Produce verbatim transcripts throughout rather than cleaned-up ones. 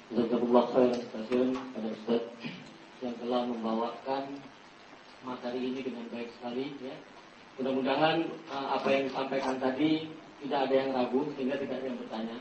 Jazakallah khairan katsiran pada Ustaz yang telah membawakan materi ini dengan baik sekali ya. Mudah-mudahan uh, apa yang disampaikan tadi tidak ada yang ragu sehingga tidak ada yang bertanya.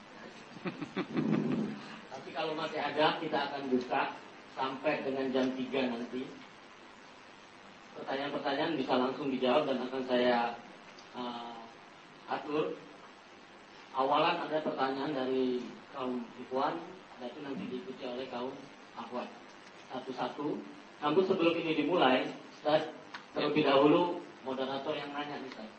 Tapi kalau masih ada, kita akan buka sampai dengan jam tiga nanti. Pertanyaan-pertanyaan bisa langsung dijawab dan akan saya uh, atur. Awalan ada pertanyaan dari kaum ikhwan, dan itu nanti diikuti oleh kaum akhwat satu-satu. Namun sebelum ini dimulai, Ustaz, terlebih dahulu moderator yang nanya nih, Ustaz.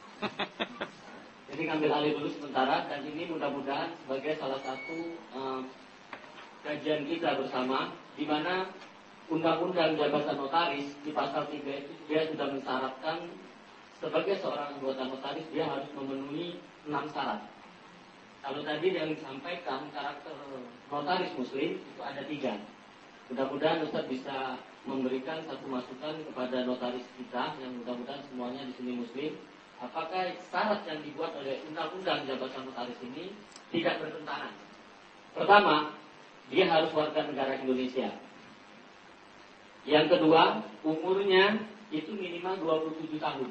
Jadi ngambil alih dulu sementara, dan ini mudah-mudahan sebagai salah satu uh, kajian kita bersama, di mana Undang-Undang Jabatan Notaris di pasal tiga itu dia sudah mensyaratkan sebagai seorang anggota notaris dia harus memenuhi enam syarat. Kalau tadi yang disampaikan karakter notaris muslim itu ada tiga. Mudah-mudahan Ustaz bisa memberikan satu masukan kepada notaris kita yang mudah-mudahan semuanya di sini muslim. Apakah syarat yang dibuat oleh Undang-Undang Jabatan Notaris ini tidak bertentangan? Pertama, dia harus warga negara Indonesia. Yang kedua, umurnya itu minimal dua puluh tujuh tahun.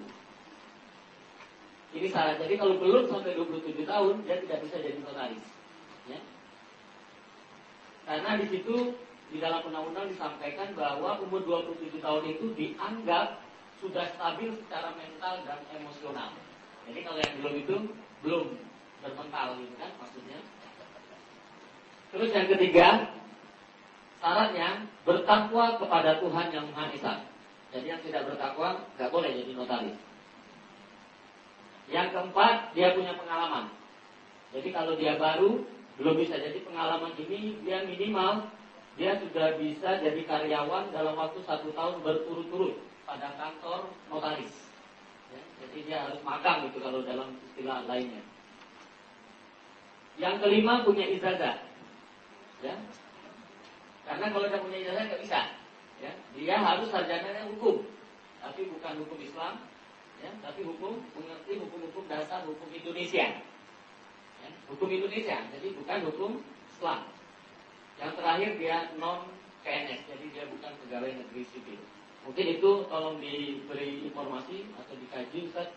Ini syarat. Jadi kalau belum sampai dua puluh tujuh tahun, dia tidak bisa jadi notaris. Ya. Karena di situ di dalam undang-undang disampaikan bahwa umur dua puluh tujuh tahun itu dianggap sudah stabil secara mental dan emosional. Jadi kalau yang belum itu belum bermental, gitu kan maksudnya. Terus yang ketiga, syaratnya bertakwa kepada Tuhan yang Maha Esa. Jadi yang tidak bertakwa nggak boleh jadi notaris. Yang keempat, dia punya pengalaman. Jadi kalau dia baru, belum bisa. Jadi pengalaman ini dia minimal dia sudah bisa jadi karyawan dalam waktu satu tahun berturut-turut pada kantor notaris. Ya, jadi dia harus magang gitu kalau dalam istilah lainnya. Yang kelima, punya ijazah. Ya. Karena kalau dia punya ijazah nggak bisa. Ya. Dia harus sarjananya hukum, tapi bukan hukum Islam. Ya, tapi hukum mengerti hukum-hukum dasar hukum Indonesia. Ya, hukum Indonesia, jadi bukan hukum Islam. Yang terakhir dia non P N S, jadi dia bukan pegawai negeri sipil. Mungkin itu tolong diberi informasi atau dikaji, Ustaz.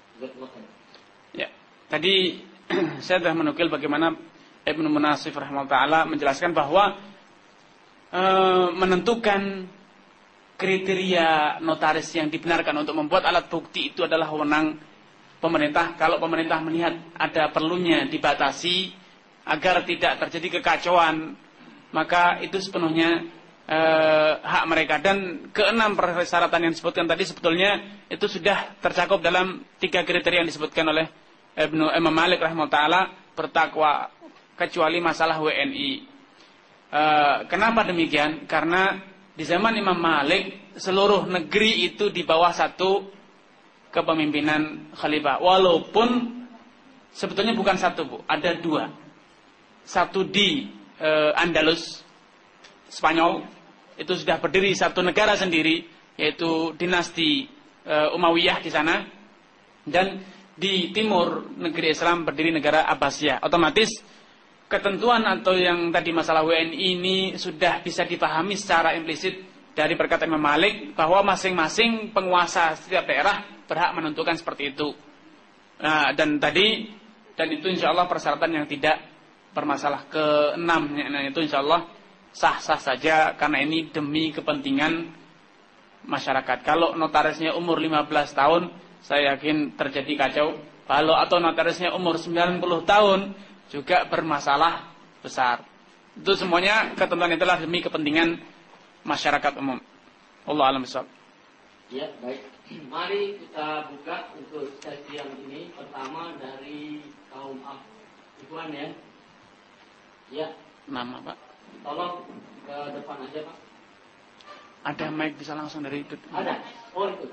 Ya, tadi saya sudah menukil bagaimana Ibnu Munasif rahimahullah taala menjelaskan bahwa e, menentukan kriteria notaris yang dibenarkan untuk membuat alat bukti itu adalah wewenang pemerintah. Kalau pemerintah melihat ada perlunya dibatasi agar tidak terjadi kekacauan, maka itu sepenuhnya eh, hak mereka. Dan keenam persyaratan yang disebutkan tadi sebetulnya itu sudah tercakup dalam tiga kriteria yang disebutkan oleh Ibnu Imam Malik rahimahullah taala, bertakwa kecuali masalah W N I. Eh, kenapa demikian? Karena di zaman Imam Malik, seluruh negeri itu di bawah satu kepemimpinan khalifah. Walaupun sebetulnya bukan satu, Bu, ada dua. Satu di e, Andalus, Spanyol, itu sudah berdiri satu negara sendiri, yaitu dinasti e, Umayyah di sana. Dan di timur negeri Islam berdiri negara Abbasiyah. Otomatis ketentuan atau yang tadi masalah W N I ini sudah bisa dipahami secara implisit dari perkataan Imam Malik bahwa masing-masing penguasa setiap daerah berhak menentukan seperti itu. Nah, dan tadi dan itu insya Allah persyaratan yang tidak bermasalah. Keenam, nah, itu insya Allah sah-sah saja karena ini demi kepentingan masyarakat. Kalau notarisnya umur lima belas tahun, saya yakin terjadi kacau. Kalau atau notarisnya umur sembilan puluh tahun juga bermasalah besar. Itu semuanya ketentuan itulah demi kepentingan masyarakat umum. Allah a'lam bishawab. Ya, baik. Mari kita buka untuk sesi yang ini. Pertama dari kaum ikhwan ya. Ya. Nama Pak? Tolong ke depan aja Pak. Ada mic bisa langsung dari itu. Ada. Oh itu.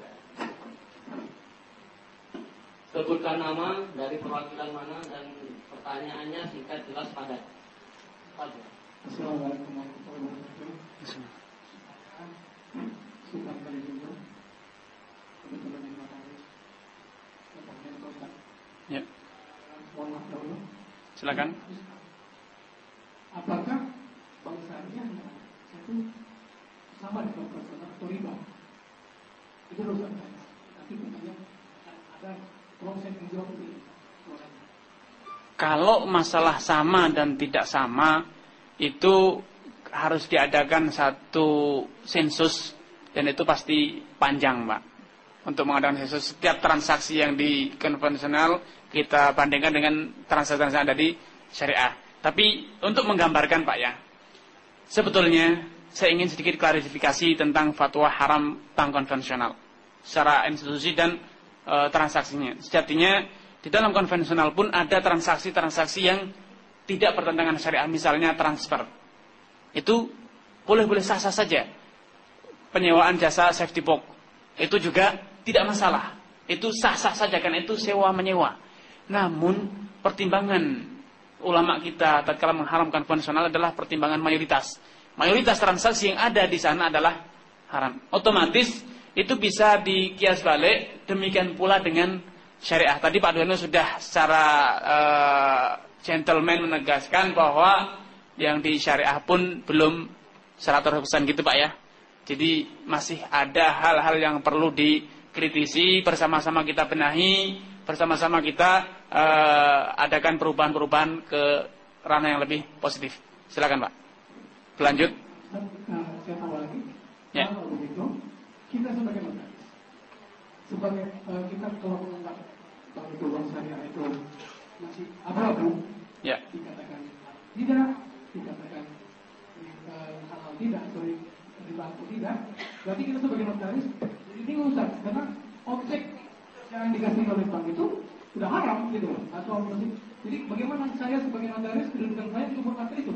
Sebutkan nama dari perwakilan mana dan pertanyaannya singkat jelas padat. Assalamualaikum warahmatullahi wabarakatuh. Sudah kali juga teman-teman yang notaris, teman-teman kota. Ya. Mohon maaf dahulu. Silakan. Apakah itu sama dengan konvensional atau riba. Itu urusan saya. Nanti katanya ada proses yang jauh lebih. Kalau masalah sama dan tidak sama, itu harus diadakan satu sensus, dan itu pasti panjang, Pak. Untuk mengadakan sensus setiap transaksi yang di konvensional kita bandingkan dengan transaksi-transaksi yang ada di syariah. Tapi untuk menggambarkan, Pak, ya, sebetulnya saya ingin sedikit klarifikasi tentang fatwa haram bank konvensional secara institusi dan e, transaksinya. Sejatinya di dalam konvensional pun ada transaksi-transaksi yang tidak bertentangan syariah, misalnya transfer. Itu boleh-boleh sah-sah saja. Penyewaan jasa safety box itu juga tidak masalah. Itu sah-sah saja, kan itu sewa menyewa. Namun pertimbangan ulama kita tatkala mengharamkan konvensional adalah pertimbangan mayoritas. Mayoritas transaksi yang ada di sana adalah haram. Otomatis itu bisa dikias balik, demikian pula dengan syariah. Tadi Pak Dueno sudah secara uh, gentleman menegaskan bahwa yang di syariah pun belum seratus persen gitu, Pak, ya. Jadi masih ada hal-hal yang perlu dikritisi, bersama-sama kita benahi, bersama-sama kita uh, adakan perubahan-perubahan ke ranah yang lebih positif. Silakan, Pak. Lanjut. Nah, saya tahu lagi. Ya. Kalau begitu, kita sebagai notaris, sebagai uh, kita kalau menganggap bahwa itu uang syariah itu masih abu-abu, Ya. dikatakan tidak, dikatakan uh, halal tidak, atau riba atau tidak, berarti kita sebagai notaris ini urusan, karena objek yang dikasih oleh bank itu sudah haram gitu, atau masih. Jadi bagaimana saya sebagai notaris kedudukan saya untuk berkata itu?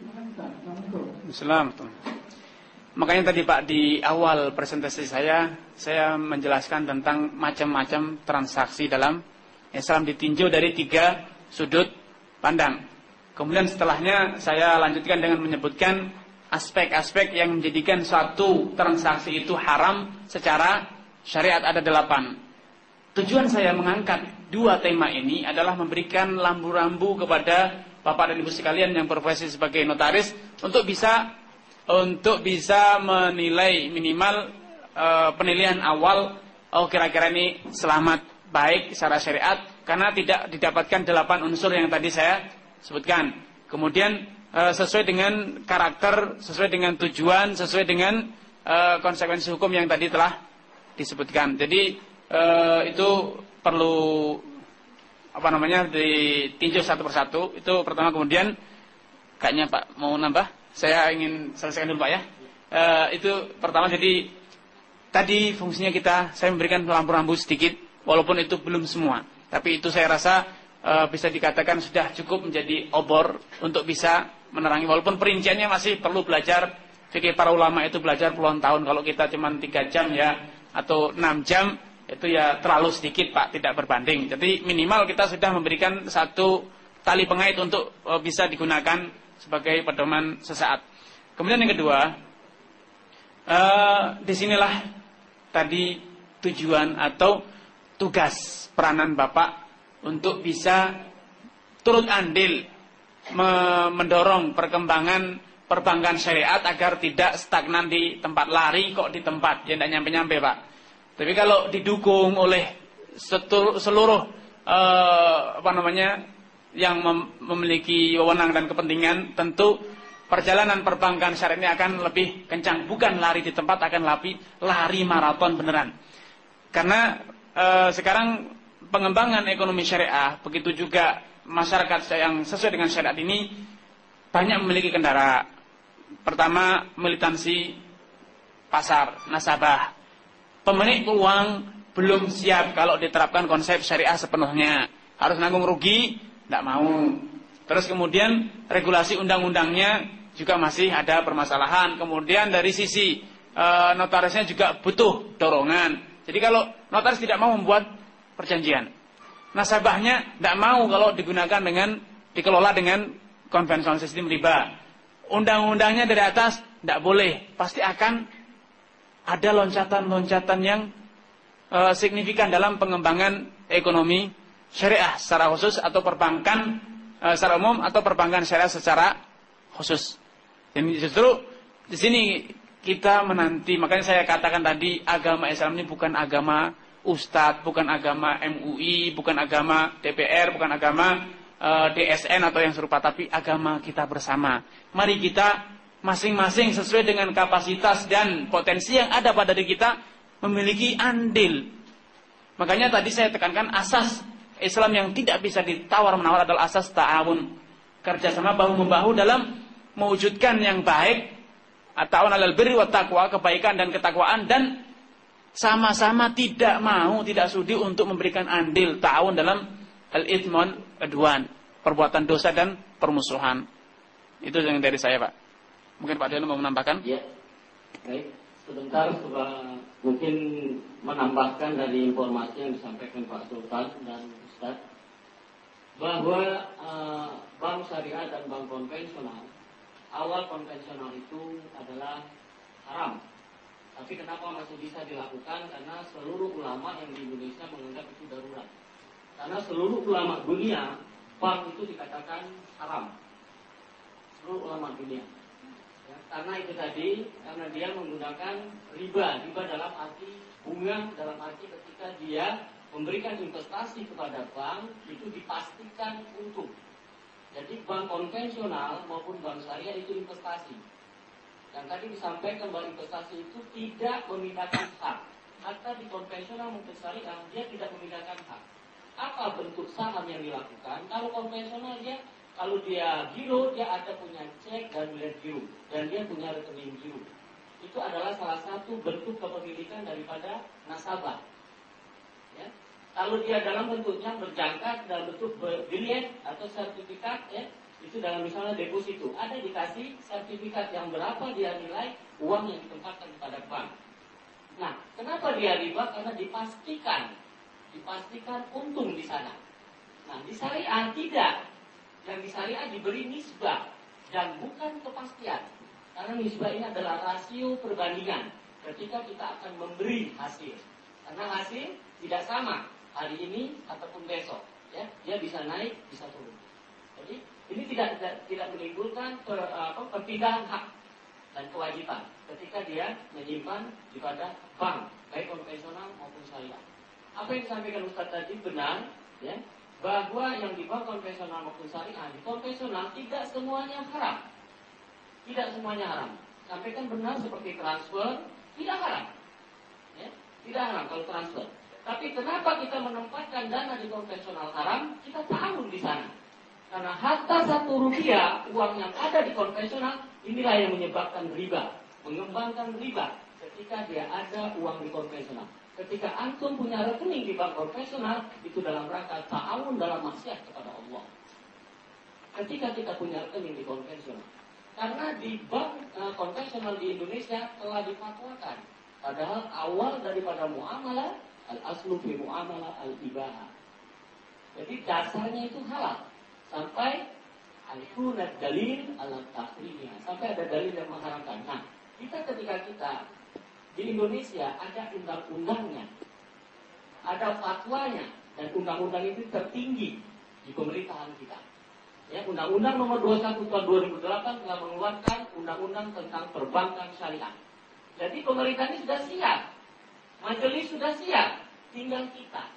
Islam. Makanya tadi, Pak, di awal presentasi saya saya menjelaskan tentang macam-macam transaksi dalam Islam ditinjau dari tiga sudut pandang. Kemudian setelahnya saya lanjutkan dengan menyebutkan aspek-aspek yang menjadikan suatu transaksi itu haram secara syariat ada delapan. Tujuan saya mengangkat dua tema ini adalah memberikan lampu-lampu kepada Bapak dan Ibu sekalian yang berprofesi sebagai notaris untuk bisa untuk bisa menilai minimal e, penilaian awal, oh kira-kira ini selamat baik secara syariat karena tidak didapatkan delapan unsur yang tadi saya sebutkan. Kemudian e, sesuai dengan karakter, sesuai dengan tujuan, sesuai dengan e, konsekuensi hukum yang tadi telah disebutkan. Jadi e, itu perlu apa namanya ditinjau satu persatu. Itu pertama. Kemudian kayaknya Pak mau nambah, saya ingin selesaikan dulu, Pak, ya. E, itu pertama. Jadi tadi fungsinya kita saya memberikan lampu-lampu sedikit, walaupun itu belum semua, tapi itu saya rasa e, bisa dikatakan sudah cukup menjadi obor untuk bisa menerangi, walaupun perinciannya masih perlu belajar. Fikih para ulama itu belajar puluhan tahun. Kalau kita cuma tiga jam ya atau enam jam itu ya terlalu sedikit, Pak, tidak berbanding. Jadi minimal kita sudah memberikan satu tali pengait untuk e, bisa digunakan sebagai pedoman sesaat. Kemudian yang kedua, e, disinilah tadi tujuan atau tugas peranan Bapak untuk bisa turut andil me mendorong perkembangan perbankan syariat agar tidak stagnan di tempat, lari kok di tempat, ya tidak nyampe-nyampe, Pak. Tapi kalau didukung oleh seluruh eh, apa namanya yang mem memiliki wewenang dan kepentingan, tentu perjalanan perbankan syariah ini akan lebih kencang, bukan lari di tempat, akan lari lari maraton beneran. Karena eh, sekarang pengembangan ekonomi syariah, begitu juga masyarakat yang sesuai dengan syariat ini banyak memiliki kendara. Pertama, militansi pasar, nasabah. Pemilik uang belum siap kalau diterapkan konsep syariah sepenuhnya. Harus nanggung rugi, tidak mau. Terus kemudian regulasi undang-undangnya juga masih ada permasalahan. Kemudian dari sisi e, notarisnya juga butuh dorongan. Jadi kalau notaris tidak mau membuat perjanjian, nasabahnya tidak mau kalau digunakan dengan dikelola dengan konvensional sistem riba. Undang-undangnya dari atas tidak boleh, pasti akan ada loncatan-loncatan yang e, signifikan dalam pengembangan ekonomi syariah secara khusus atau perbankan e, secara umum atau perbankan syariah secara khusus. Jadi justru di sini kita menanti, makanya saya katakan tadi agama Islam ini bukan agama ustadz, bukan agama M U I, bukan agama D P R, bukan agama uh, D S N atau yang serupa, tapi agama kita bersama. Mari kita masing-masing sesuai dengan kapasitas dan potensi yang ada pada diri kita memiliki andil. Makanya tadi saya tekankan asas Islam yang tidak bisa ditawar-menawar adalah asas ta'awun, kerjasama bahu-membahu dalam mewujudkan yang baik, at-ta'awun 'alal birri wat taqwa, kebaikan dan ketakwaan, dan sama-sama tidak mau, tidak sudi untuk memberikan andil ta'awun dalam al-ithman adwan, perbuatan dosa dan permusuhan. Itu yang dari saya, Pak. Mungkin Pak Diono mau menambahkan? Ya, baik. Sebentar, coba mungkin menambahkan dari informasi yang disampaikan Pak Sultan dan Ustaz, bahwa uh, bank syariah dan bank konvensional, awal konvensional itu adalah haram. Tapi kenapa masih bisa dilakukan? Karena seluruh ulama yang di Indonesia menganggap itu darurat. Karena seluruh ulama dunia, bank itu dikatakan haram. Seluruh ulama dunia. Ya, karena itu tadi, karena dia menggunakan riba. Riba dalam arti bunga, dalam arti ketika dia memberikan investasi kepada bank, itu dipastikan untung. Jadi bank konvensional maupun bank syariah itu investasi. Yang tadi disampaikan bahwa investasi itu tidak memindahkan hak. Hatta di konvensional maupun syariah dia tidak memindahkan hak. Apa bentuk saham yang dilakukan? Kalau konvensional dia, kalau dia giro, dia ada punya cek dan bilet giro, dan dia punya rekening giro. Itu adalah salah satu bentuk kepemilikan daripada nasabah. Ya. Kalau dia dalam bentuknya berjangka dalam bentuk bilet atau sertifikat, ya, itu dalam misalnya deposito, ada dikasih sertifikat yang berapa dia nilai uang yang ditempatkan kepada bank. Nah, kenapa dia riba? Karena dipastikan, dipastikan untung di sana. Nah, di syariah tidak. Yang di syariah diberi nisbah dan bukan kepastian. Karena nisbah ini adalah rasio perbandingan ketika kita akan memberi hasil. Karena hasil tidak sama hari ini ataupun besok, ya, dia bisa naik, bisa turun. Jadi ini tidak tidak, tidak menimbulkan per, apa, perpindahan hak dan kewajiban ketika dia menyimpan di pada bank, baik konvensional maupun syariah. Apa yang disampaikan Ustaz tadi benar, ya, bahwa yang di bank konvensional maupun syariah, di konvensional tidak semuanya haram, tidak semuanya haram. Sampaikan benar seperti transfer tidak haram, ya, tidak haram kalau transfer. Tapi kenapa kita menempatkan dana di konvensional haram? Kita tahu di sana. Karena harta satu rupiah, uang yang ada di konvensional, inilah yang menyebabkan riba, mengembangkan riba ketika dia ada uang di konvensional. Ketika antum punya rekening di bank konvensional, itu dalam rangka ta'awun dalam maksiat kepada Allah. Ketika kita punya rekening di konvensional, karena di bank uh, konvensional di Indonesia telah difatwakan, padahal awal daripada muamalah, al-aslu fi muamalah al-ibahah. Jadi dasarnya itu halal. Sampai al-kunat dalil al-tahrimnya, sampai ada dalil yang mengharamkan. Nah, kita ketika kita di Indonesia ada undang-undangnya, ada fatwanya, dan undang-undang itu tertinggi di pemerintahan kita. Ya, Undang-Undang Nomor dua puluh satu Tahun dua ribu delapan telah mengeluarkan undang-undang tentang perbankan syariah. Jadi pemerintah ini sudah siap, majelis sudah siap, tinggal kita,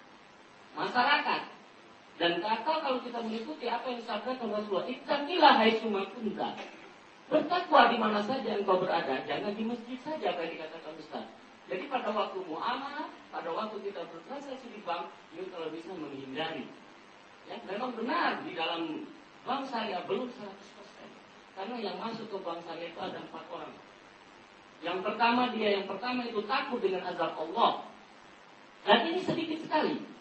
masyarakat. Dan kata kalau kita mengikuti apa yang disabdakan Rasulullah, ittaqilah haitsu ma kunta. Bertakwa di mana saja engkau berada, jangan di masjid saja apa yang dikatakan Ustaz. Jadi pada waktu muamalah, pada waktu kita bertransaksi di bank, itu kalau bisa menghindari. Ya, memang benar di dalam bank syariah belum seratus persen. Karena yang masuk ke bank syariah itu ada empat orang. Yang pertama dia yang pertama itu takut dengan azab Allah. Dan ini sedikit sekali.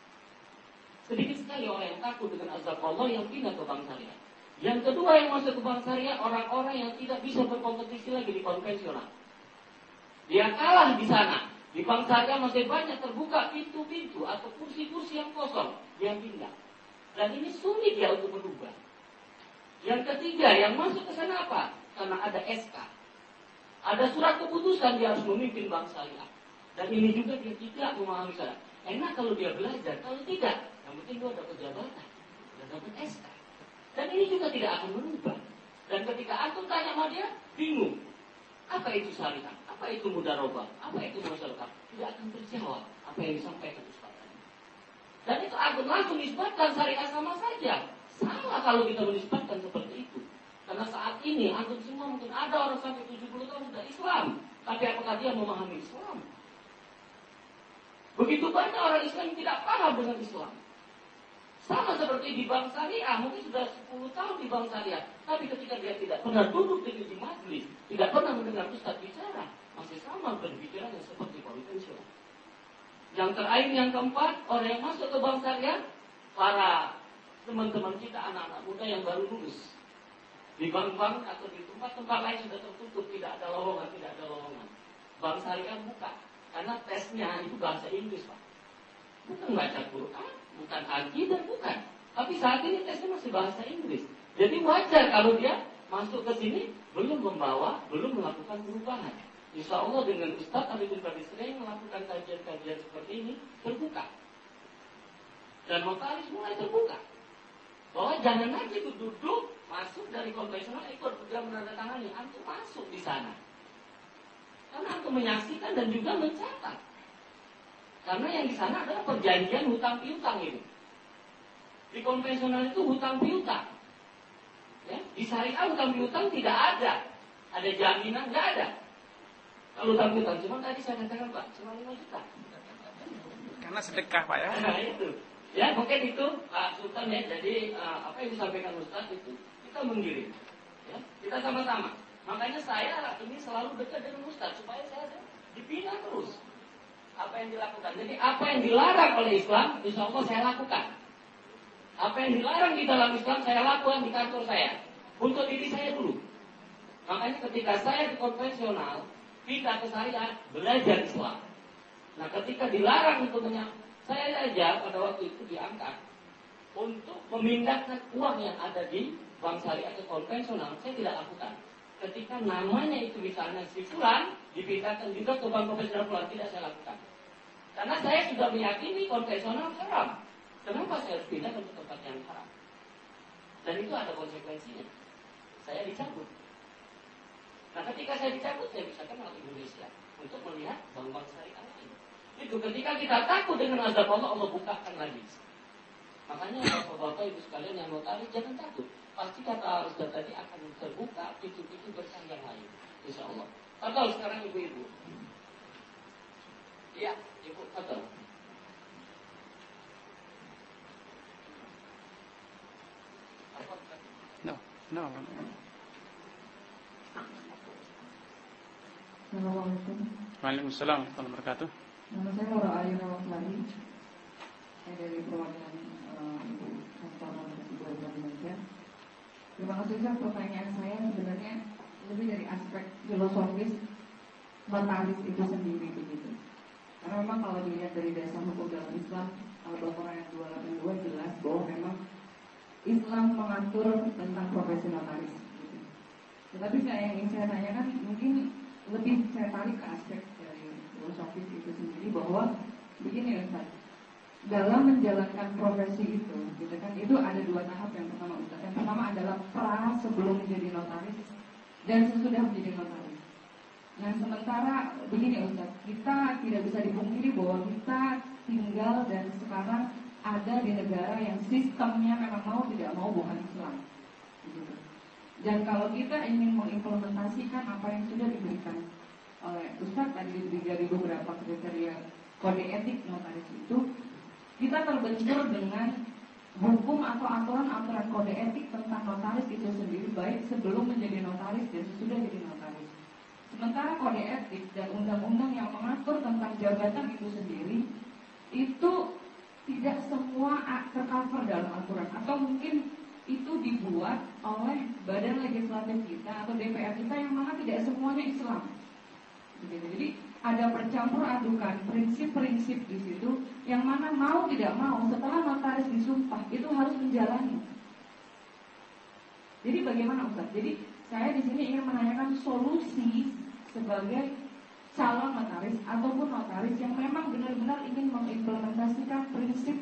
Sedikit sekali orang yang takut dengan azab Allah yang pindah ke bank syariah. Yang kedua yang masuk ke bank syariah, orang-orang yang tidak bisa berkompetisi lagi di konvensional. Dia kalah di sana. Di bank syariah masih banyak terbuka pintu-pintu atau kursi-kursi yang kosong. Dia pindah. Dan ini sulit dia untuk berubah. Yang ketiga yang masuk ke sana apa? Karena ada S K. Ada surat keputusan dia harus memimpin bank syariah. Dan ini juga dia tidak memahami sana. Enak kalau dia belajar, kalau tidak, yang penting dia dapat jabatan, dia dapat S K. Dan ini juga tidak akan berubah. Dan ketika antum tanya sama dia, bingung. Apa itu syariah? Apa itu mudarabah? Apa itu masyarakat? Tidak akan terjawab apa yang disampaikan Ustaz. Dan itu aku langsung nisbatkan syariah sama saja. Salah kalau kita menisbatkan seperti itu. Karena saat ini antum semua mungkin ada orang sampai tujuh puluh tahun sudah Islam, tapi apakah dia memahami Islam? Begitu banyak orang Islam yang tidak paham dengan Islam. Sama seperti di bank syariah, mungkin sudah sepuluh tahun di bank syariah, tapi ketika dia tidak pernah duduk di majlis, tidak pernah mendengar Ustaz bicara, masih sama berbicara seperti konvensional. Yang terakhir, yang keempat, orang yang masuk ke bank syariah, para teman-teman kita, anak-anak muda yang baru lulus. Di bank-bank atau di tempat-tempat lain sudah tertutup, tidak ada lowongan, tidak ada lowongan. Bank syariah buka, karena tesnya itu bahasa Inggris, Pak. Bukan baca Quran, bukan akidah, bukan. Tapi saat ini tesnya masih bahasa Inggris. Jadi wajar kalau dia masuk ke sini belum membawa, belum melakukan perubahan. Insya Allah dengan Ustaz Ali bin Badri sering melakukan kajian-kajian seperti ini terbuka. Dan notaris mulai terbuka. Bahwa jangan aja itu duduk, masuk dari konvensional, ikut dia menandatangani, antum masuk di sana. Karena antum menyaksikan dan juga mencatat. Karena yang di sana adalah perjanjian hutang piutang ini. Di konvensional itu hutang piutang. Ya, di syariah hutang piutang tidak ada. Ada jaminan, tidak ada. Kalau hutang piutang, cuma tadi saya katakan Pak, cuma lima juta. Karena sedekah Pak ya. Nah itu. Ya mungkin itu Pak Sultan ya. Jadi uh, apa yang disampaikan Ustaz itu kita menggiring. Ya, kita sama-sama. Makanya saya ini selalu dekat dengan Ustaz supaya saya dibina terus. Apa yang dilakukan. Jadi apa yang dilarang oleh Islam, insya Allah saya lakukan. Apa yang dilarang di dalam Islam saya lakukan di kantor saya. Untuk diri saya dulu. Makanya ketika saya di konvensional, pindah ke syariah, belajar Islam. Nah ketika dilarang untuk menyak, saya aja pada waktu itu diangkat untuk memindahkan uang yang ada di bank syariah ke konvensional, saya tidak lakukan. Ketika namanya itu misalnya si Fulan dipindahkan juga ke bank konvensional Fulan, tidak saya lakukan. Karena saya sudah meyakini konvensional haram. Kenapa saya harus pindah ke tempat yang haram? Dan itu ada konsekuensinya. Saya dicabut. Nah ketika saya dicabut, saya bisa kenal Indonesia untuk melihat bank-bank syariah lain. Itu ketika kita takut dengan azab Allah, Allah bukakan lagi. Makanya bapak-bapak ibu sekalian yang notaris jangan takut. Pasti kata Ustaz tadi akan terbuka pintu-pintu berkah yang lain. Insya Allah. Atau sekarang ibu-ibu. Iya, ibu atau. No, no. Assalamualaikum. Waalaikumsalam warahmatullahi wabarakatuh. Nama saya Laura Ayu Rawasari. Saya dari perwakilan Ibu Kantor Notaris Belajar Indonesia. Terima kasih Ustaz. Pertanyaan saya sebenarnya lebih dari aspek filosofis notaris itu sendiri begitu. Karena memang kalau dilihat dari dasar hukum dalam Islam, Al-Baqarah ayat dua ratus delapan puluh dua jelas bahwa memang Islam mengatur tentang profesi notaris. Gitu. Tetapi saya yang ingin saya tanyakan mungkin lebih saya tarik ke aspek dari filosofis itu sendiri bahwa begini Ustaz, dalam menjalankan profesi itu, gitu kan, itu ada dua tahap yang pertama Ustaz. Yang pertama adalah pra sebelum menjadi notaris dan sesudah menjadi notaris. Nah sementara begini Ustaz, kita tidak bisa dipungkiri bahwa kita tinggal dan sekarang ada di negara yang sistemnya memang mau tidak mau bukan Islam, gitu. Dan kalau kita ingin mengimplementasikan apa yang sudah diberikan oleh Ustaz tadi dari beberapa kriteria kode etik notaris itu, kita terbentur dengan hukum atau aturan-aturan kode etik tentang notaris itu sendiri, baik sebelum menjadi notaris dan sesudah jadi notaris. Sementara kode etik dan undang-undang yang mengatur tentang jabatan itu sendiri itu tidak semua tercover dalam aturan, atau mungkin itu dibuat oleh badan legislatif kita atau D P R kita yang mana tidak semuanya Islam. Jadi ada bercampur adukan prinsip-prinsip di situ yang mana mau tidak mau setelah notaris disumpah itu harus menjalani. Jadi bagaimana Ustaz? Jadi saya di sini ingin menanyakan solusi sebagai calon notaris ataupun notaris yang memang benar-benar ingin mengimplementasikan prinsip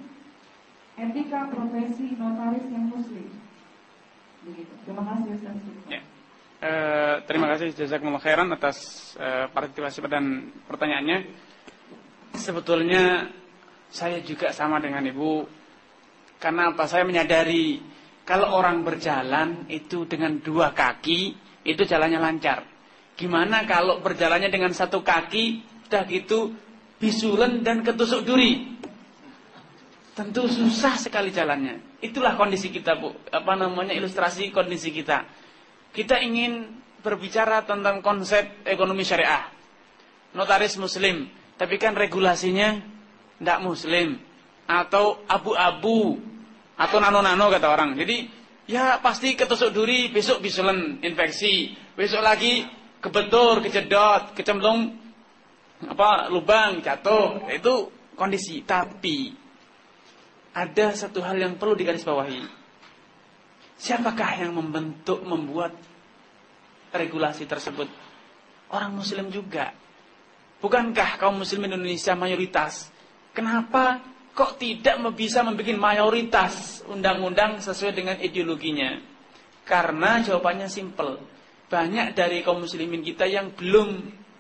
etika profesi notaris yang muslim. Begitu. Terima kasih Ustaz. Ya. Uh, terima kasih jazakumullah khairan atas uh, partisipasi dan pertanyaannya. Sebetulnya saya juga sama dengan Ibu. Karena apa? Saya menyadari kalau orang berjalan itu dengan dua kaki itu jalannya lancar. Gimana kalau berjalannya dengan satu kaki udah gitu bisulen dan ketusuk duri? Tentu susah sekali jalannya. Itulah kondisi kita, Bu. Apa namanya, ilustrasi kondisi kita. Kita ingin berbicara tentang konsep ekonomi syariah. Notaris muslim, tapi kan regulasinya tidak muslim. Atau abu-abu, atau nano-nano kata orang. Jadi, ya pasti ketusuk duri, besok bisulen infeksi. Besok lagi kebetur, kejedot, kecemplung apa lubang, jatuh. Itu kondisi. Tapi, ada satu hal yang perlu digarisbawahi. Siapakah yang membentuk, membuat regulasi tersebut? Orang muslim juga. Bukankah kaum muslim Indonesia mayoritas? Kenapa kok tidak bisa membuat mayoritas undang-undang sesuai dengan ideologinya? Karena jawabannya simple. Banyak dari kaum muslimin kita yang belum,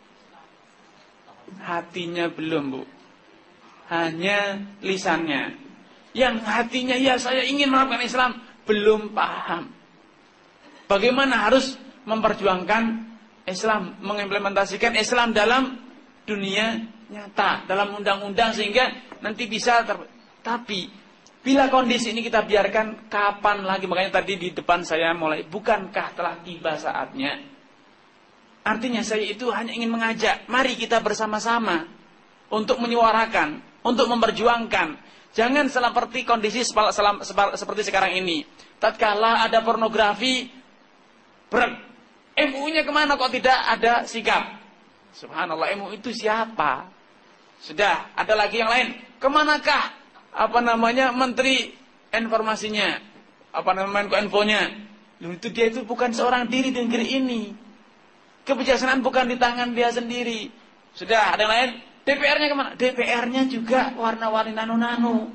hatinya belum, Bu. Hanya lisannya. Yang hatinya, ya saya ingin menerapkan Islam, belum paham bagaimana harus memperjuangkan Islam, mengimplementasikan Islam dalam dunia nyata, dalam undang-undang sehingga nanti bisa ter... Tapi bila kondisi ini kita biarkan, kapan lagi? Makanya tadi di depan saya mulai, bukankah telah tiba saatnya? Artinya saya itu hanya ingin mengajak, mari kita bersama-sama untuk menyuarakan, untuk memperjuangkan. Jangan seperti kondisi seperti sekarang ini. Tatkala ada pornografi, berat. M U-nya kemana kok tidak ada sikap? Subhanallah, M U itu siapa? Sudah, ada lagi yang lain. Kemanakah apa namanya menteri informasinya? Apa namanya Menko-Infonya? Loh, itu dia itu bukan seorang diri di negeri ini. Kebijaksanaan bukan di tangan dia sendiri. Sudah, ada yang lain. D P R-nya kemana? D P R-nya juga warna-warni nano-nano.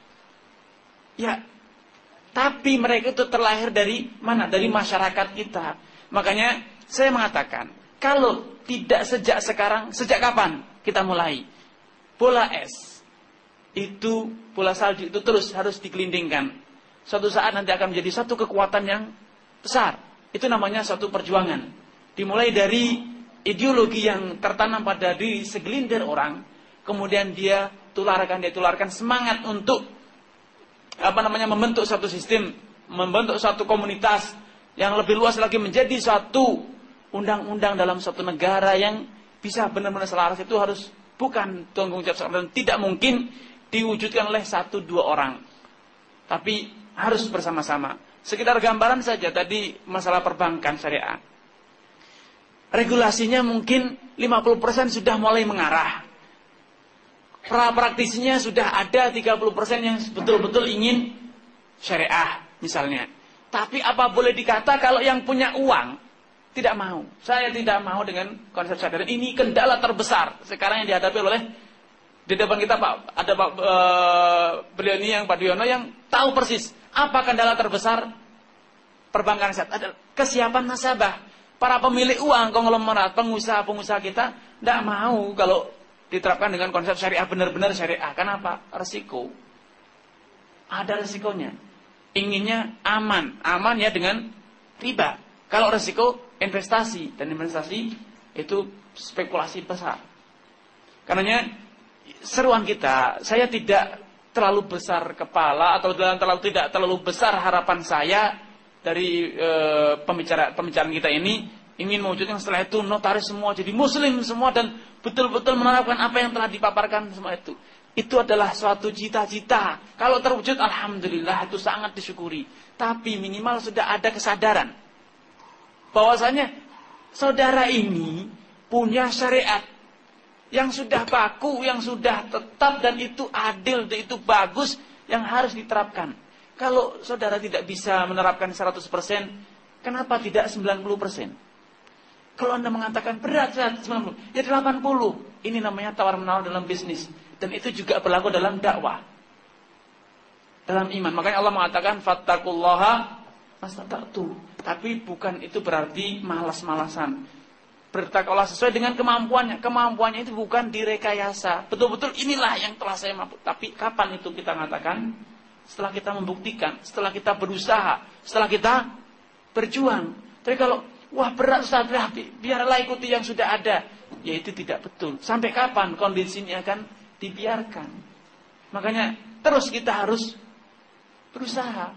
Ya, tapi mereka itu terlahir dari mana? Dari masyarakat kita. Makanya saya mengatakan, kalau tidak sejak sekarang, sejak kapan kita mulai? Bola es itu, bola salju itu terus harus dikelindingkan. Suatu saat nanti akan menjadi satu kekuatan yang besar. Itu namanya suatu perjuangan. Dimulai dari ideologi yang tertanam pada diri segelintir orang, kemudian dia tularkan, dia tularkan semangat untuk apa namanya membentuk satu sistem, membentuk satu komunitas yang lebih luas lagi, menjadi satu undang-undang dalam satu negara yang bisa benar-benar selaras. Itu harus bukan tanggung jawab seorang, dan tidak mungkin diwujudkan oleh satu dua orang, tapi harus bersama-sama. Sekitar gambaran saja tadi masalah perbankan syariah. Regulasinya mungkin lima puluh persen sudah mulai mengarah. Pra-praktisinya sudah ada tiga puluh persen yang betul-betul ingin syariah misalnya. Tapi apa boleh dikata kalau yang punya uang tidak mau? Saya tidak mau dengan konsep syariah. Ini kendala terbesar sekarang yang dihadapi oleh, di depan kita Pak, ada Pak e, beliau ini yang Pak Diono yang tahu persis apa kendala terbesar perbankan syariah. Ada kesiapan nasabah. Para pemilik uang, konglomerat, pengusaha-pengusaha kita tidak mau kalau diterapkan dengan konsep syariah, benar-benar syariah. Kenapa? Resiko. Ada resikonya. Inginnya aman. Aman ya dengan riba. Kalau resiko investasi. Dan investasi itu spekulasi besar. Karenanya seruan kita, saya tidak terlalu besar kepala atau terlalu tidak terlalu besar harapan saya dari e, pembicara pembicaraan kita ini, ingin mewujudkan setelah itu notaris semua jadi muslim semua dan betul-betul menerapkan apa yang telah dipaparkan semua itu. Itu adalah suatu cita-cita. Kalau terwujud, alhamdulillah, itu sangat disyukuri. Tapi minimal sudah ada kesadaran bahwasanya saudara ini punya syariat yang sudah baku, yang sudah tetap, dan itu adil, dan itu bagus, yang harus diterapkan. Kalau saudara tidak bisa menerapkan seratus persen, kenapa tidak sembilan puluh persen? Kalau Anda mengatakan berat, berat sembilan puluh, ya delapan puluh. Ini namanya tawar-menawar dalam bisnis. Dan itu juga berlaku dalam dakwah, dalam iman. Makanya Allah mengatakan fattaqullaha mastata'tu. Tapi bukan itu berarti malas-malasan. Bertakwalah sesuai dengan kemampuannya. Kemampuannya itu bukan direkayasa. Betul-betul inilah yang telah saya mampu. Tapi kapan itu kita mengatakan? Setelah kita membuktikan, setelah kita berusaha, setelah kita berjuang. Tapi kalau wah berat Ustaz, biarlah ikuti yang sudah ada. Ya itu tidak betul. Sampai kapan kondisinya akan dibiarkan? Makanya terus kita harus berusaha.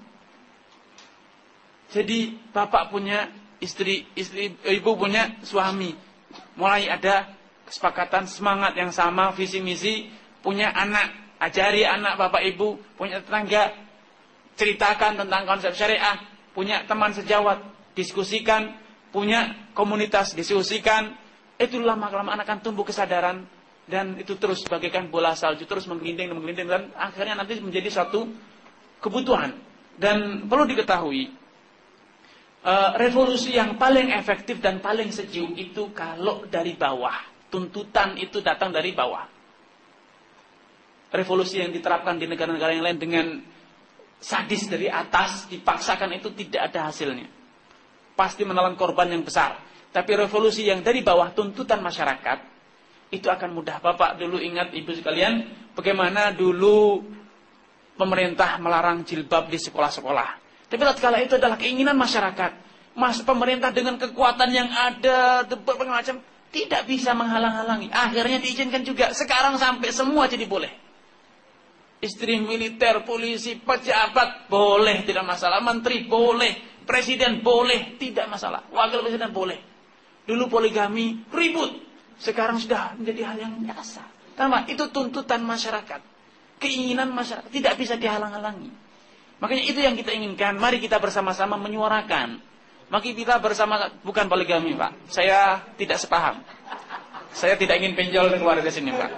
Jadi bapak punya istri, istri ibu punya suami. Mulai ada kesepakatan semangat yang sama, visi misi, punya anak, ajari anak bapak ibu, punya tetangga, ceritakan tentang konsep syariah, punya teman sejawat, diskusikan, punya komunitas, diskusikan. Itu lama-lama anak akan tumbuh kesadaran dan itu terus bagaikan bola salju, terus menggelinding dan menggelinding dan akhirnya nanti menjadi satu kebutuhan. Dan perlu diketahui, revolusi yang paling efektif dan paling sejuk itu kalau dari bawah. Tuntutan itu datang dari bawah. Revolusi yang diterapkan di negara-negara yang lain dengan sadis dari atas, dipaksakan, itu tidak ada hasilnya. Pasti menelan korban yang besar. Tapi revolusi yang dari bawah, tuntutan masyarakat, itu akan mudah. Bapak dulu ingat, ibu sekalian, bagaimana dulu pemerintah melarang jilbab di sekolah-sekolah. Tapi tatkala itu adalah keinginan masyarakat. Mas, pemerintah dengan kekuatan yang ada, berbagai macam, tidak bisa menghalang-halangi. Akhirnya diizinkan juga. Sekarang sampai semua jadi boleh. Istri militer, polisi, pejabat, boleh, tidak masalah. Menteri boleh, presiden boleh, tidak masalah. Wakil presiden boleh. Dulu poligami, ribut. Sekarang sudah menjadi hal yang biasa. Karena itu tuntutan masyarakat. Keinginan masyarakat, tidak bisa dihalang-halangi. Makanya itu yang kita inginkan. Mari kita bersama-sama menyuarakan. Mari kita bersama, bukan poligami Pak. Saya tidak sepaham. Saya tidak ingin pinjol keluar dari sini Pak.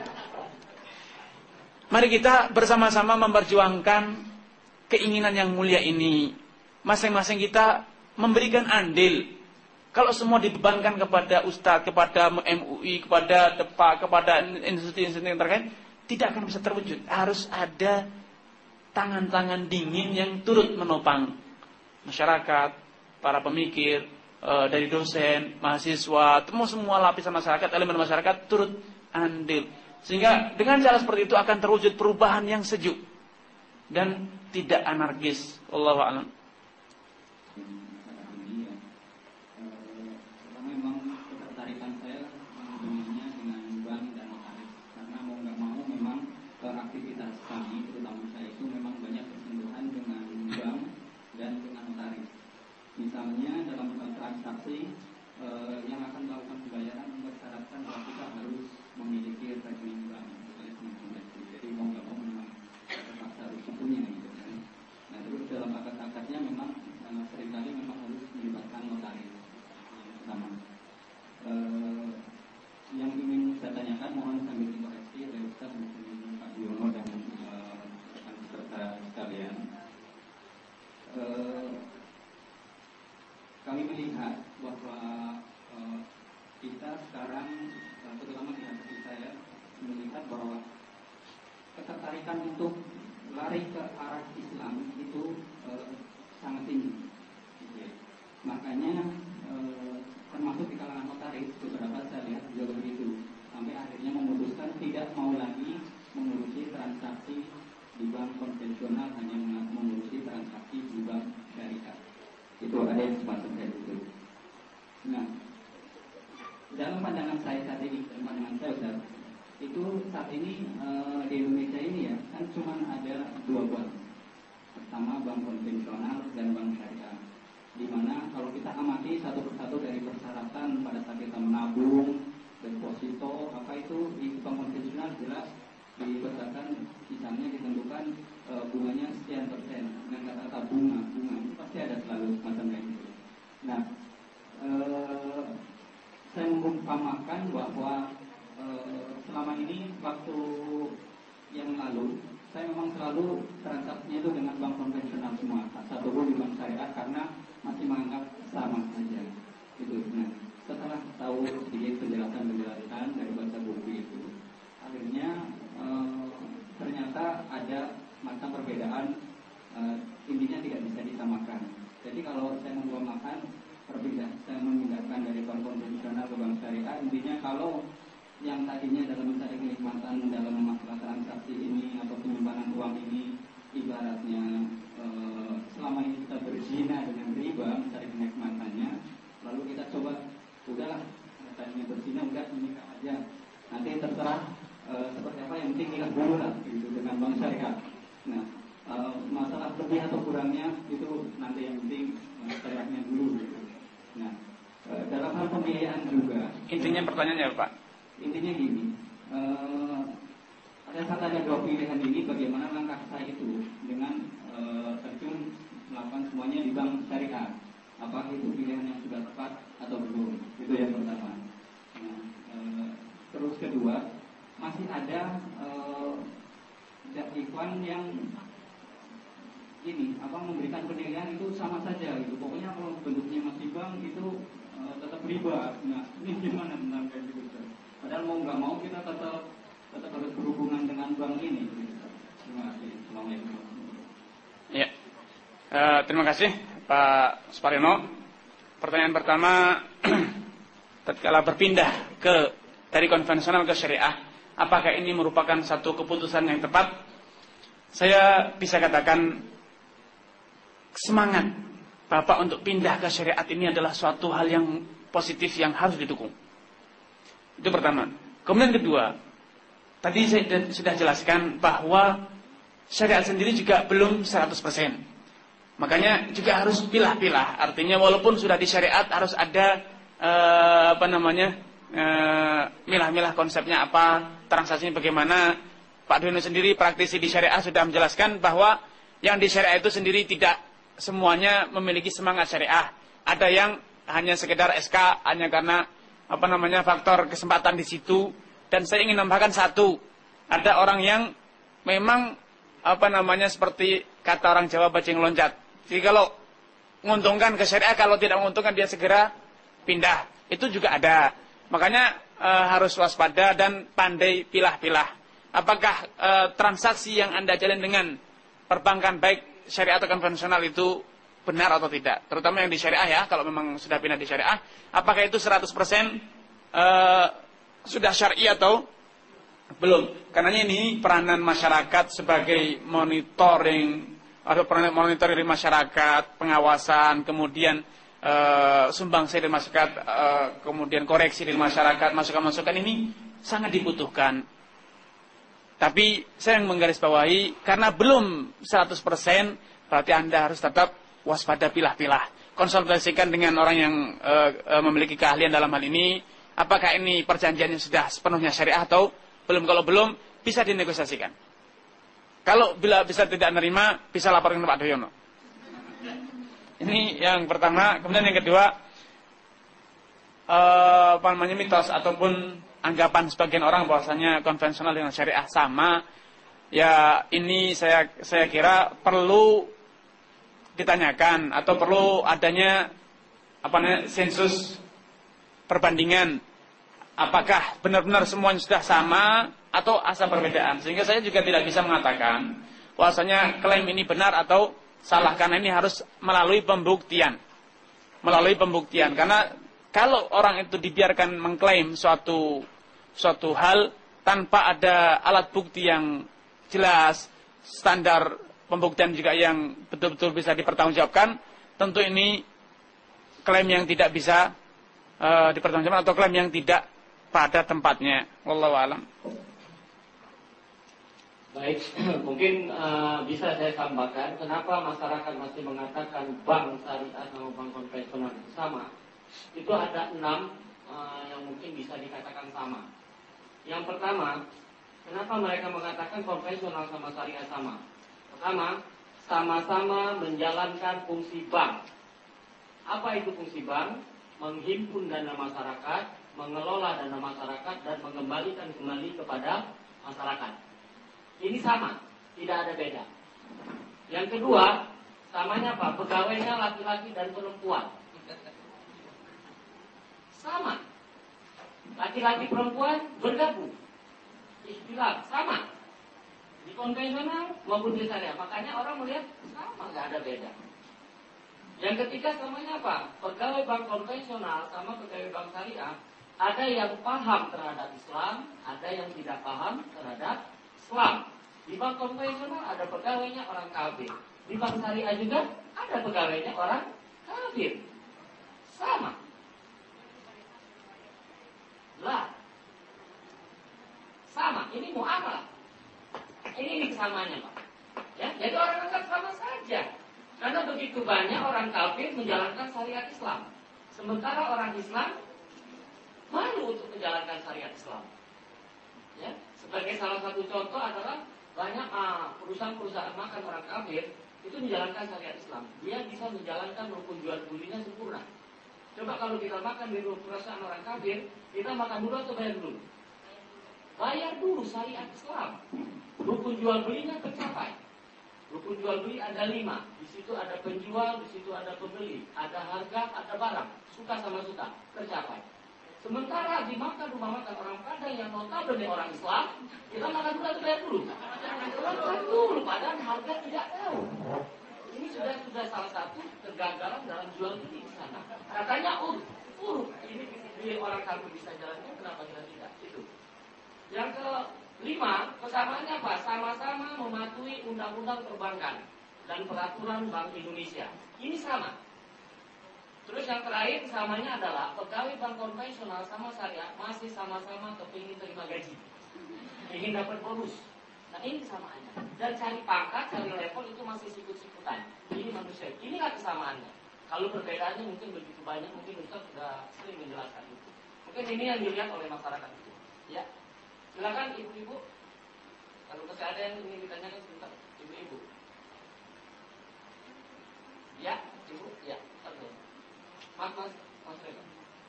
Mari kita bersama-sama memperjuangkan keinginan yang mulia ini. Masing-masing kita memberikan andil. Kalau semua dibebankan kepada ustadz, kepada M U I, kepada D E P A, kepada institusi-institusi yang terkait, tidak akan bisa terwujud. Harus ada tangan-tangan dingin yang turut menopang masyarakat, para pemikir, e, dari dosen, mahasiswa, semua semua lapisan masyarakat, elemen masyarakat turut andil. Sehingga dengan cara seperti itu akan terwujud perubahan yang sejuk dan tidak anarkis. Wallahu a'lam. Misalnya dalam transaksi eh, yang akan melakukan pembayaran mempersyaratkan bahwa kita harus memiliki rekening bank, jadi mau nggak mau memang terpaksa harus punya gitu kan. Nah terus dalam akad-akadnya memang eh, seringkali memang harus melibatkan notaris yang pertama. Eh, yang ingin saya tanyakan mohon sambil dikoreksi oleh Ustaz Muslim Pak Yono dan eh, peserta sekalian. Eh, Kami melihat bahwa uh, kita sekarang, uh, terutama di hati saya, melihat bahwa ketertarikan untuk lari ke arah Islam itu uh, sangat tinggi. Okay. Makanya uh, termasuk di kalangan notaris, beberapa saya lihat juga begitu. Sampai akhirnya memutuskan tidak mau lagi mengurusi transaksi di bank konvensional, hanya mengurusi transaksi di bank syariah. Itu ada yang semacam kayak gitu. Nah, dalam pandangan saya saat ini, dalam pandangan saya Ustaz, itu saat ini e, di Indonesia ini ya, kan cuma ada dua bank. Pertama bank konvensional dan bank syariah. Dimana kalau kita amati satu persatu dari persyaratan pada saat kita menabung, deposito, apa itu di bank konvensional jelas diberdasarkan, misalnya ditentukan e, bunganya sekian persen dengan kata-kata bunga, bunga itu pasti ada selalu semacam kayak gitu. Nah, e, saya mengumpamakan bahwa e, selama ini waktu yang lalu saya memang selalu transaksinya itu dengan bank konvensional semua, satu pun di bank syariah karena masih menganggap sama saja. Gitu. Nah, setelah tahu sedikit penjelasan-penjelasan dari bahasa buku itu, akhirnya Uh, ternyata ada macam perbedaan, uh, intinya tidak bisa disamakan. Jadi kalau saya mengumpamakan intinya kalau yang tadinya dalam mencari kenikmatan dalam masalah transaksi ini atau penyimpanan uang ini ibaratnya e, selama ini kita berzina dengan riba mencari kenikmatannya, lalu kita coba udahlah tadinya berzina enggak menikah aja, nanti terserah e, seperti apa, yang penting nikah dulu lah gitu dengan bank syariah. Nah e, masalah lebih atau kurangnya itu nanti yang penting e, syariahnya dulu gitu. Nah e, dalam hal pembiayaan juga intinya pertanyaannya Pak, intinya gini, uh, ada saat ada dua pilihan ini, bagaimana langkah saya itu dengan uh, terjun melakukan semuanya di bank syariah, apakah itu pilihan yang sudah tepat atau belum, itu yang pertama. Nah, uh, terus kedua, masih ada uh, ikhwan yang ini apa memberikan penilaian itu sama saja gitu, pokoknya kalau bentuknya masih bank itu uh, tetap riba. Nah ini gimana tentang kayak gitu? Padahal mau nggak mau kita tetap tetap harus berhubungan dengan bank ini. Terima kasih. Assalamualaikum. Ya, uh, terima kasih Pak Suparino. Pertanyaan pertama, tatkala berpindah ke dari konvensional ke syariah, apakah ini merupakan satu keputusan yang tepat? Saya bisa katakan semangat Bapak untuk pindah ke syariat ini adalah suatu hal yang positif yang harus didukung. Itu pertama. Kemudian kedua, tadi saya sudah jelaskan bahwa syariat sendiri juga belum seratus persen. Makanya juga harus pilah-pilah. Artinya walaupun sudah di syariat harus ada eh, apa namanya eh, milah-milah konsepnya apa, transaksinya bagaimana. Pak Duino sendiri praktisi di syariah sudah menjelaskan bahwa yang di syariah itu sendiri tidak semuanya memiliki semangat syariah. Ada yang hanya sekedar S K hanya karena apa namanya faktor kesempatan di situ. Dan saya ingin nambahkan satu, ada orang yang memang apa namanya seperti kata orang Jawa bajing loncat. Jadi kalau menguntungkan ke syariah, kalau tidak menguntungkan dia segera pindah. Itu juga ada. Makanya e, harus waspada dan pandai pilah-pilah. Apakah e, transaksi yang Anda jalin dengan perbankan baik syariah atau konvensional itu benar atau tidak, terutama yang di syariah ya, kalau memang sudah pindah di syariah, apakah itu seratus persen uh, sudah syar'i atau belum? Karena ini peranan masyarakat sebagai monitoring, atau peranan monitoring dari masyarakat, pengawasan, kemudian uh, sumbangsi dari masyarakat, uh, kemudian koreksi dari masyarakat, masukan-masukan ini sangat dibutuhkan. Tapi saya yang menggarisbawahi, karena belum seratus persen, berarti Anda harus tetap waspada, pilah-pilah. Konsultasikan dengan orang yang e, e, memiliki keahlian dalam hal ini. Apakah ini perjanjiannya sudah sepenuhnya syariah atau belum? Kalau belum, bisa dinegosiasikan. Kalau bila bisa tidak menerima, bisa laporkan ke Pak Doyono. Ini yang pertama. Kemudian yang kedua, e, apa namanya mitos ataupun anggapan sebagian orang bahwasanya konvensional dengan syariah sama. Ya ini saya saya kira perlu ditanyakan atau perlu adanya apa namanya sensus perbandingan, apakah benar-benar semuanya sudah sama atau ada perbedaan, sehingga saya juga tidak bisa mengatakan bahwasanya klaim ini benar atau salah, karena ini harus melalui pembuktian melalui pembuktian karena kalau orang itu dibiarkan mengklaim suatu suatu hal tanpa ada alat bukti yang jelas, standar pembuktian juga yang betul-betul bisa dipertanggungjawabkan, tentu ini klaim yang tidak bisa uh, dipertanggungjawabkan atau klaim yang tidak pada tempatnya. Wallahu a'lam. Baik, mungkin uh, bisa saya tambahkan kenapa masyarakat masih mengatakan bank syariah sama bank konvensional itu sama. Itu ada enam uh, yang mungkin bisa dikatakan sama. Yang pertama, kenapa mereka mengatakan konvensional sama syariah sama? Pertama, sama-sama menjalankan fungsi bank. Apa itu fungsi bank? Menghimpun dana masyarakat, mengelola dana masyarakat, dan mengembalikan kembali kepada masyarakat. Ini sama, tidak ada beda. Yang kedua, samanya apa? Pegawainya laki-laki dan perempuan. Sama. Laki-laki perempuan bergabung. Istilah sama. Di konvensional maupun di syariah. Makanya orang melihat sama, nggak ada beda. Yang ketiga samanya apa? Pegawai bank konvensional sama pegawai bank syariah ada yang paham terhadap Islam, ada yang tidak paham terhadap Islam. Di bank konvensional ada pegawainya orang kafir. Di bank syariah juga ada pegawainya orang kafir. Sama. Lah. Sama, ini muamalah. Ini ini kesamaannya, Pak. Ya, jadi orang anggap sama saja. Karena begitu banyak orang kafir menjalankan syariat Islam. Sementara orang Islam malu untuk menjalankan syariat Islam. Ya, sebagai salah satu contoh adalah banyak ah, perusahaan-perusahaan makan orang kafir itu menjalankan syariat Islam. Dia bisa menjalankan rukun jual belinya sempurna. Coba kalau kita makan di perusahaan orang kafir, kita makan dulu atau bayar dulu? Bayar dulu syariat Islam. Rukun jual belinya tercapai. Rukun jual beli ada lima. Di situ ada penjual, di situ ada pembeli, ada harga, ada barang. Suka sama suka, tercapai. Sementara dimakan rumah makan orang Padang yang notabene orang Islam, kita makan dulu atau bayar dulu? Makan dulu, padahal harga tidak tahu. Ini sudah sudah salah satu kegagalan dalam jual beli di sana. Katanya urut, urut. Ini di orang kafir bisa jalannya, kenapa kita tidak? Itu. Yang kelima, kesamaannya apa? Sama-sama mematuhi undang-undang perbankan dan peraturan Bank Indonesia. Ini sama. Terus yang terakhir kesamanya adalah pegawai bank konvensional sama syariah masih sama-sama kepingin terima gaji, ingin dapat bonus. Nah ini kesamaannya. Dan cari pangkat, cari level itu masih sikut-sikutan. Ini manusia. Inilah kesamaannya. Kalau perbedaannya mungkin begitu banyak, mungkin Ustaz sudah sering menjelaskan itu. Mungkin ini yang dilihat oleh masyarakat itu. Ya, silakan ibu-ibu. Kalau masih ada yang ingin ditanyakan sebentar, ibu-ibu. Ya, ibu. Ya, oke. Mas, mas, mas Reza.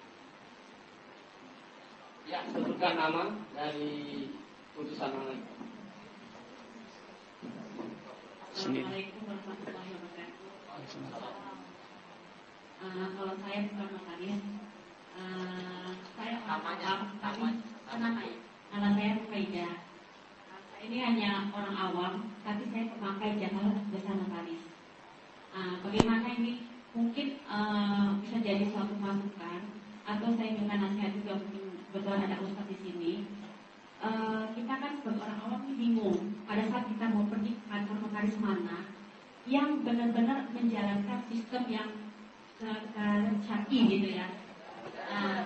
Ya, sebutkan nama dari putusan mana? Assalamualaikum warahmatullahi wabarakatuh. Uh, kalau saya bukan notaris, uh, saya orang awam, tapi namanya, nama saya Rufaida. Uh, saya ini hanya orang awam, tapi saya pemakai jasa jasa notaris. Uh, bagaimana ini? Mungkin uh, bisa jadi suatu masukan atau saya minta nasihat juga, mungkin betul ada ustaz di sini. Uh, kita kan sebagai orang awam ini bingung pada saat kita mau pergi ke kantor notaris mana yang benar-benar menjalankan sistem yang uh, syar'i gitu ya. Uh,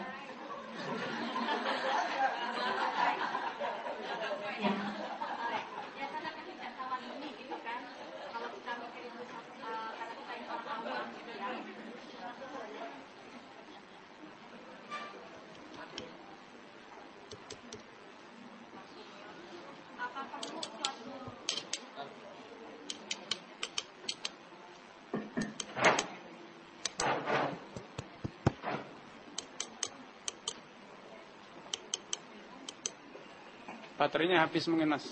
ya. Ya karena kan tidak sama ini gitu kan. Kalau kita mikir itu uh, karena kita ini orang awam gitu ya. Apakah perlu suatu baterainya habis mungkin Mas.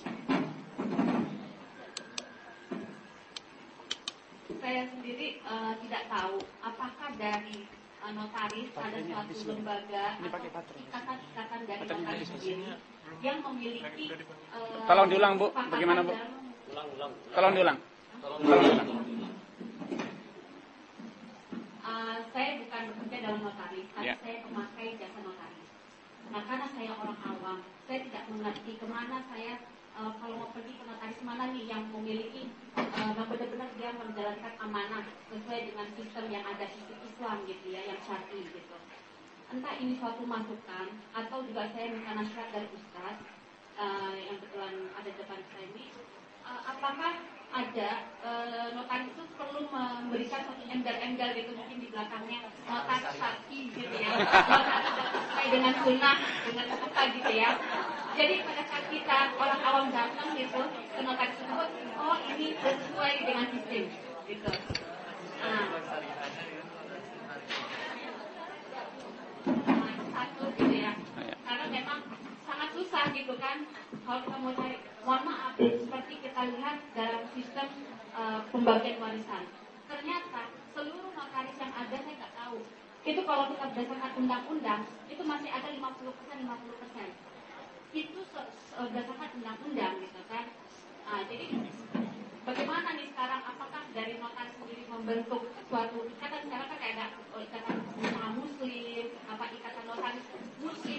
Saya sendiri uh, tidak tahu apakah dari uh, notaris ada suatu lembaga atau ikatan-ikatan dari notaris sendiri yang memiliki uh, Tolong diulang Bu, bagaimana Bu? Ulang, ulang. Tolong diulang. Tolong Tolong diulang. diulang. Uh, saya bukan bekerja dalam notaris, tapi Ya. saya pemakai jasa notaris. Nah, karena saya orang awam, saya tidak mengerti kemana saya uh, kalau mau pergi ke notaris mana nih yang memiliki uh, yang benar-benar dia menjalankan amanah sesuai dengan sistem yang ada sistem Islam gitu ya, yang syar'i gitu. Entah ini suatu masukan atau juga saya minta nasihat dari Ustaz uh, yang kebetulan ada di depan saya ini. Uh, apakah ada uh, notaris itu perlu memberikan suatu embel-embel gitu mungkin di belakangnya notaris syar'i gitu ya, notaris sesuai dengan sunnah dengan apa gitu ya. Jadi pada saat kita orang awam datang gitu ke notaris tersebut, oh ini sesuai dengan sistem gitu. Nah, satu gitu ya, karena memang sangat susah gitu kan kalau kita mau cari. Mohon maaf, seperti kita lihat dalam sistem uh, pembagian warisan, ternyata seluruh notaris yang ada saya nggak tahu. Itu kalau kita berdasarkan undang-undang itu masih ada lima puluh persen lima puluh persen. Itu berdasarkan undang-undang gitu kan. Nah, jadi bagaimana nih sekarang? Apakah dari notaris sendiri membentuk suatu ikatan? Sekarang kan kayak ada ikatan usaha muslim, apa ikatan notaris muslim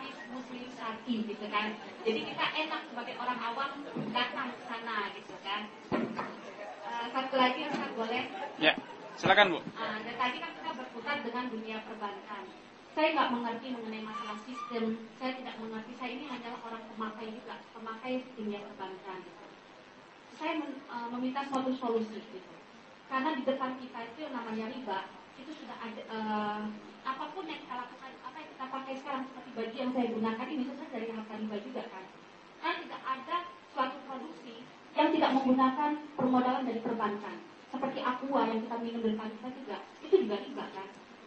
notaris muslim syar'i gitu kan. Jadi kita enak sebagai orang awam datang ke sana gitu kan. Uh, satu lagi Ustaz boleh? Ya, silakan Bu. Uh, dan tadi kan kita berputar dengan dunia perbankan. Saya nggak mengerti mengenai masalah sistem. Saya tidak mengerti. Saya ini hanyalah orang pemakai juga, pemakai dunia perbankan. Gitu. Saya men, uh, meminta suatu solusi. Gitu. Karena di depan kita itu yang namanya riba, itu sudah ada uh, apapun yang kita lakukan, apa yang kita pakai sekarang seperti baju yang saya gunakan ini sesuai dari harga riba juga kan. Karena tidak ada suatu produksi yang tidak menggunakan permodalan dari perbankan. Seperti aqua yang kita minum dari pagi juga, itu juga riba kan.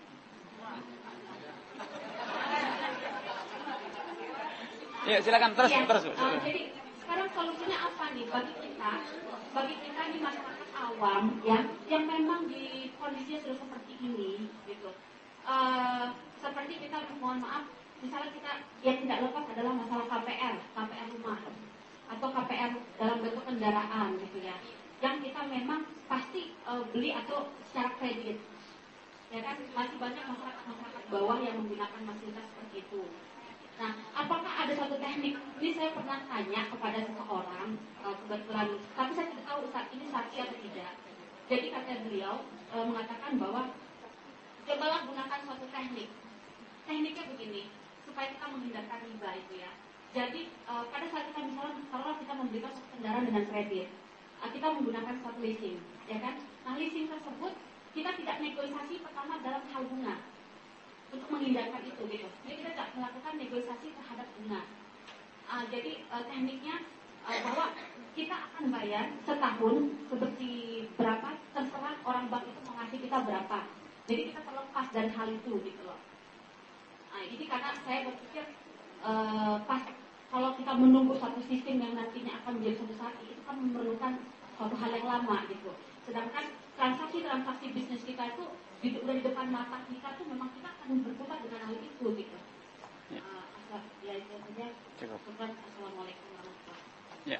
Ya silakan terus ya, terus. Uh, jadi sekarang solusinya apa nih bagi kita? Bagi kita di masyarakat awam ya, yang memang di kondisinya sudah seperti ini, gitu. Uh, seperti kita mohon maaf, misalnya kita yang tidak lepas adalah masalah K P R, K P R rumah atau K P R dalam bentuk kendaraan, gitu ya. Yang kita memang pasti uh, beli atau secara kredit, ya kan? Masih banyak masyarakat-masyarakat bawah yang menggunakan fasilitas seperti itu. Nah, apakah ada satu teknik? Ini saya pernah tanya kepada seseorang, uh, kebetulan, tapi saya tidak tahu saat ini syar'i atau tidak. Jadi kata beliau uh, mengatakan bahwa cobalah gunakan suatu teknik. Tekniknya begini, supaya kita menghindarkan riba itu ya. Jadi uh, pada saat kita misalnya, kalau kita membelikan suatu kendaraan dengan kredit, uh, kita menggunakan suatu leasing, ya kan? Nah, leasing tersebut kita tidak negosiasi pertama dalam hal bunga. Untuk menghindarkan itu gitu. Jadi kita tidak melakukan negosiasi terhadap bunga. Uh, jadi uh, tekniknya uh, bahwa kita akan bayar setahun seperti berapa, terserah orang bank itu mengasih kita berapa. Jadi kita terlepas dari hal itu gitu loh. Nah, jadi karena saya berpikir uh, pas kalau kita menunggu suatu sistem yang nantinya akan menjadi suatu saat itu kan memerlukan suatu hal yang lama gitu. Sedangkan transaksi-transaksi bisnis kita itu di, udah di depan mata kita tuh memang kita akan berputar dengan hal itu gitu. Ya, uh, ya itu saja. Cukup. Assalamualaikum warahmatullahi wabarakatuh. Ya.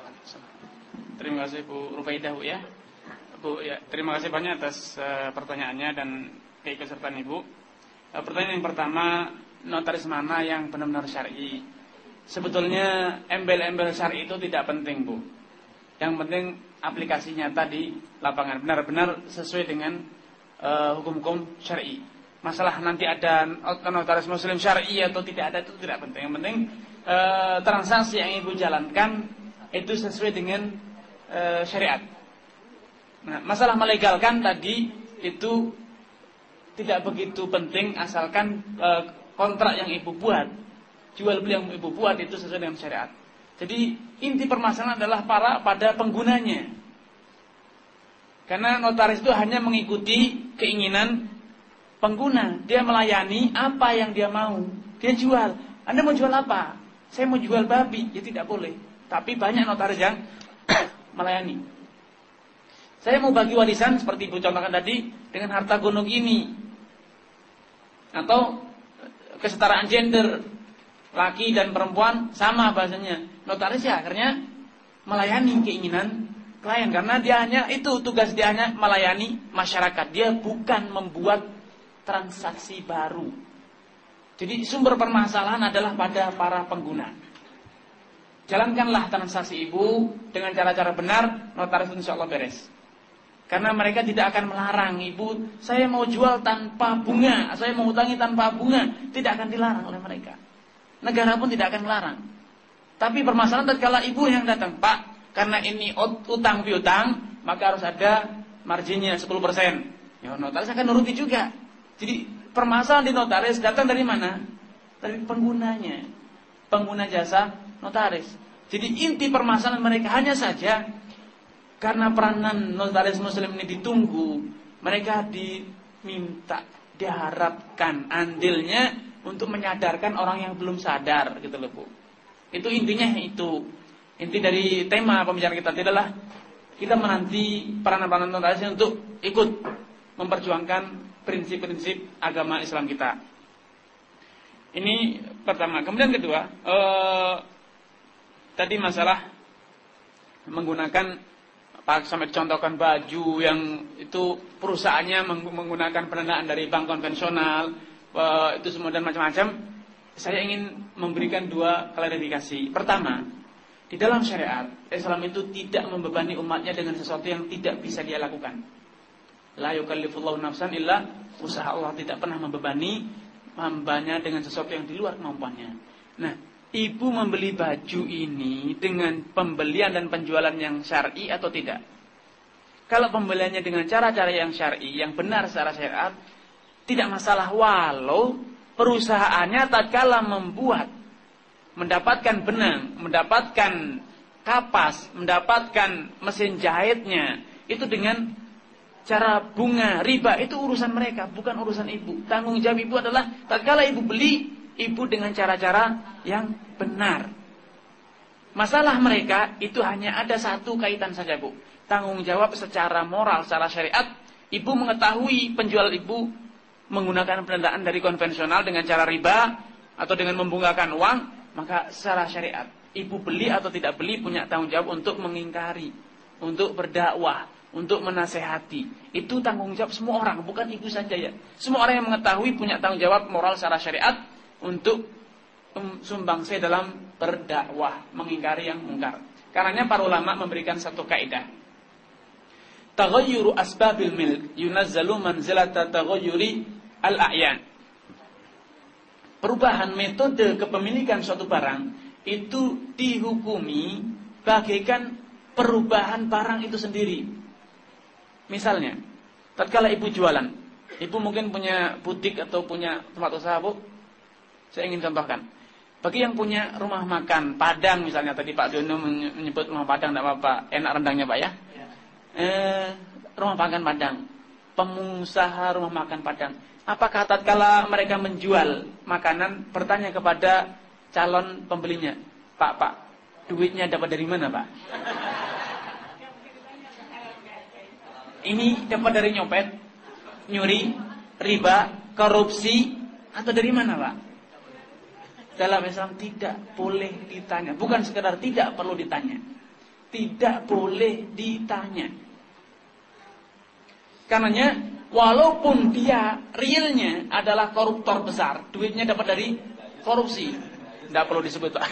Terima kasih Bu Rufaidah Bu ya. Bu ya, terima kasih banyak atas uh, pertanyaannya dan keikutsertaan Ibu. Uh, pertanyaan yang pertama, notaris mana yang benar-benar syar'i? Sebetulnya embel-embel syar'i itu tidak penting Bu. Yang penting aplikasi nyata di lapangan benar-benar sesuai dengan uh, hukum-hukum syar'i. Masalah nanti ada notaris muslim syar'i atau tidak ada itu tidak penting. Yang penting uh, transaksi yang Ibu jalankan itu sesuai dengan uh, syariat. Nah, masalah melegalkan tadi itu tidak begitu penting asalkan uh, kontrak yang Ibu buat, jual beli yang Ibu buat itu sesuai dengan syariat. Jadi inti permasalahan adalah para pada penggunanya. Karena notaris itu hanya mengikuti keinginan pengguna. Dia melayani apa yang dia mau. Dia jual. Anda mau jual apa? Saya mau jual babi. Ya tidak boleh. Tapi banyak notaris yang melayani. Saya mau bagi warisan seperti Ibu contohkan tadi dengan harta gono gini. Atau kesetaraan gender. Laki dan perempuan sama bahasanya. Notaris ya akhirnya melayani keinginan klien. Karena dia hanya itu tugas dia hanya melayani masyarakat. Dia bukan membuat transaksi baru. Jadi sumber permasalahan adalah pada para pengguna. Jalankanlah transaksi Ibu dengan cara-cara benar, notaris insya Allah beres. Karena mereka tidak akan melarang Ibu, saya mau jual tanpa bunga, saya mau utangi tanpa bunga, tidak akan dilarang oleh mereka. Negara pun tidak akan melarang. Tapi permasalahan tatkala Ibu yang datang, Pak, karena ini utang piutang, maka harus ada marginnya sepuluh persen. Ya notaris akan nuruti juga. Jadi permasalahan di notaris datang dari mana? Dari penggunanya. Pengguna jasa notaris. Jadi inti permasalahan mereka hanya saja karena peranan notaris muslim ini ditunggu, mereka diminta, diharapkan andilnya untuk menyadarkan orang yang belum sadar, gitu loh Bu. Itu intinya itu. Inti dari tema pembicaraan kita adalah kita menanti peranan-peranan notaris untuk ikut memperjuangkan prinsip-prinsip agama Islam kita. Ini pertama. Kemudian kedua, eh, tadi masalah menggunakan, Pak sampai dicontohkan baju yang itu perusahaannya menggunakan pendanaan dari bank konvensional, eh, itu semua dan macam-macam. saya ingin memberikan dua klarifikasi. Pertama, di dalam syariat Islam itu tidak membebani umatnya dengan sesuatu yang tidak bisa dia lakukan. La yukallifullahu nafsan illa usaha. Allah tidak pernah membebani hambanya dengan sesuatu yang di luar kemampuannya. Nah, ibu membeli baju ini dengan pembelian dan penjualan yang syar'i atau tidak? Kalau pembeliannya dengan cara-cara yang syar'i, yang benar secara syariat, tidak masalah, walau perusahaannya tatkala membuat, mendapatkan benang, mendapatkan kapas, mendapatkan mesin jahitnya, itu dengan cara bunga, riba, itu urusan mereka, bukan urusan ibu. Tanggung jawab ibu adalah tatkala ibu beli, ibu dengan cara-cara yang benar. Masalah mereka itu hanya ada satu kaitan saja, Bu. Tanggung jawab secara moral, secara syariat, ibu mengetahui penjual ibu menggunakan pendanaan dari konvensional dengan cara riba atau dengan membungkakan uang, maka secara syariat ibu beli atau tidak beli punya tanggung jawab untuk mengingkari, untuk berdakwah, untuk menasehati. Itu tanggung jawab semua orang, bukan ibu saja ya. Semua orang yang mengetahui punya tanggung jawab moral secara syariat untuk sumbangsih dalam berdakwah, mengingkari yang mungkar. Karenanya para ulama memberikan satu kaidah. Taghayyuru asbabil milk yunazzalu manzilata taghayyuri al-a'yan. Perubahan metode kepemilikan suatu barang itu dihukumi bagaikan perubahan barang itu sendiri. Misalnya, tatkala ibu jualan, ibu mungkin punya butik atau punya tempat usaha, Bu. Saya ingin contohkan. Bagi yang punya rumah makan Padang misalnya, tadi Pak Dono menyebut rumah Padang, tidak apa-apa, enak rendangnya Pak ya. Eh, rumah makan Padang, pengusaha rumah makan Padang, apakah tatkala mereka menjual makanan bertanya kepada calon pembelinya, Pak, Pak, duitnya dapat dari mana Pak? Ini dapat dari nyopet, nyuri, riba, korupsi, atau dari mana Pak? Dalam Islam tidak boleh ditanya. Bukan sekedar tidak perlu ditanya, tidak boleh ditanya. Karenanya walaupun dia realnya adalah koruptor besar, duitnya dapat dari korupsi, tidak perlu disebut Pak.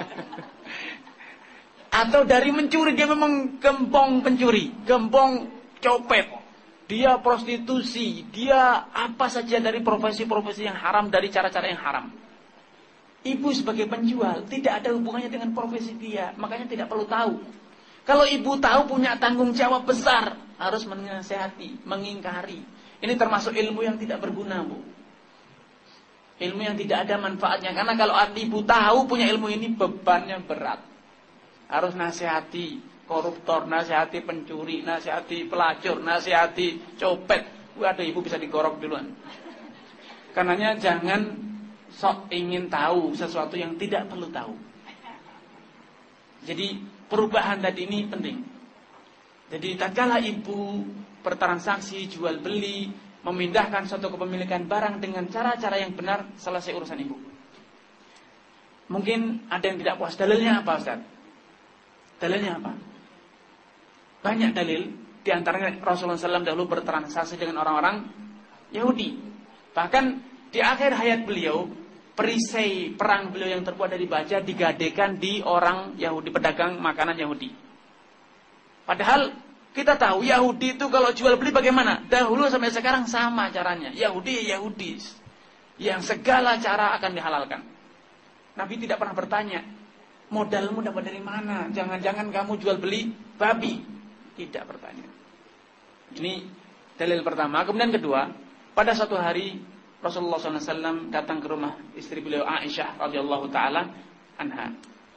Atau dari mencuri, dia memang gembong pencuri, gembong copet, dia prostitusi, dia apa saja dari profesi-profesi yang haram, dari cara-cara yang haram. Ibu sebagai penjual tidak ada hubungannya dengan profesi dia, makanya tidak perlu tahu. Kalau ibu tahu punya tanggung jawab besar, harus menasihati, mengingkari. Ini termasuk ilmu yang tidak berguna, Bu. Ilmu yang tidak ada manfaatnya. Karena kalau ibu tahu punya ilmu ini, bebannya berat. Harus nasihati koruptor, nasihati pencuri, nasihati pelacur, nasihati copet. Waduh, ibu bisa digorok duluan. Karenanya jangan sok ingin tahu sesuatu yang tidak perlu tahu. Jadi perubahan tadi ini penting. Jadi tatkala ibu bertransaksi, jual beli, memindahkan suatu kepemilikan barang dengan cara-cara yang benar, selesai urusan ibu. Mungkin ada yang tidak puas. Dalilnya apa, Ustaz? Dalilnya apa? Banyak dalil. Di antaranya Rasulullah shallallahu alaihi wasallam dahulu bertransaksi dengan orang-orang Yahudi. Bahkan di akhir hayat beliau, perisai perang beliau yang terbuat dari baja digadekan di orang Yahudi, pedagang makanan Yahudi. Padahal kita tahu Yahudi itu kalau jual beli bagaimana? Dahulu sampai sekarang sama caranya. Yahudi ya Yahudi, yang segala cara akan dihalalkan. Nabi tidak pernah bertanya, modalmu dapat dari mana? Jangan-jangan kamu jual beli babi. Tidak bertanya. Ini dalil pertama. Kemudian kedua, pada suatu hari Rasulullah shallallahu alaihi wasallam datang ke rumah istri beliau Aisyah radhiyallahu taala anha.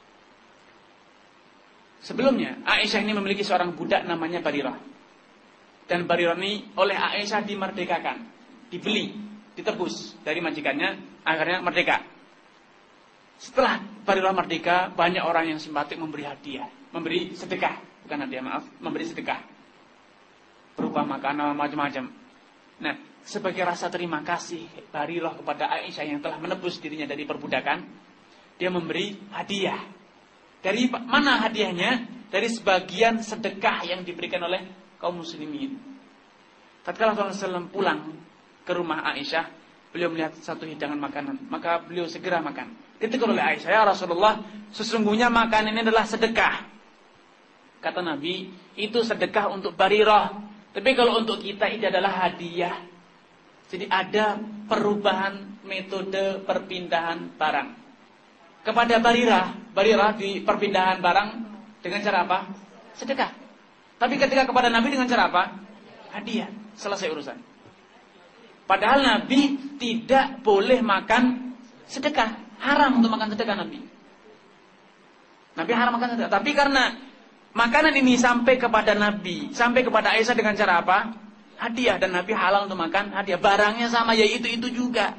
Sebelumnya Aisyah ini memiliki seorang budak namanya Barirah. Dan Barirah ini oleh Aisyah dimerdekakan, dibeli, ditebus dari majikannya, akhirnya merdeka. Setelah Barirah merdeka, banyak orang yang simpatik memberi hadiah, memberi sedekah, bukan hadiah, maaf, memberi sedekah berupa makanan macam-macam. Nah, sebagai rasa terima kasih Barirah kepada Aisyah yang telah menebus dirinya dari perbudakan, dia memberi hadiah. Dari mana hadiahnya? Dari sebagian sedekah yang diberikan oleh kaum muslimin. Tatkala Rasulullah shallallahu alaihi wasallam pulang ke rumah Aisyah, beliau melihat satu hidangan makanan, maka beliau segera makan. Ditegur oleh Aisyah, ya Rasulullah, sesungguhnya makan ini adalah sedekah. Kata Nabi, itu sedekah untuk Barirah. Tapi kalau untuk kita ini adalah hadiah. Jadi ada perubahan metode perpindahan barang. Kepada Barirah, Barirah di perpindahan barang dengan cara apa? Sedekah. Tapi ketika kepada Nabi dengan cara apa? Hadiah. Selesai urusan. Padahal Nabi tidak boleh makan sedekah. Haram untuk makan sedekah Nabi. Nabi haram makan sedekah. Tapi karena makanan ini sampai kepada Nabi, sampai kepada Aisyah dengan cara apa? Hadiah. Dan Nabi halal untuk makan hadiah. Barangnya sama, yaitu itu juga.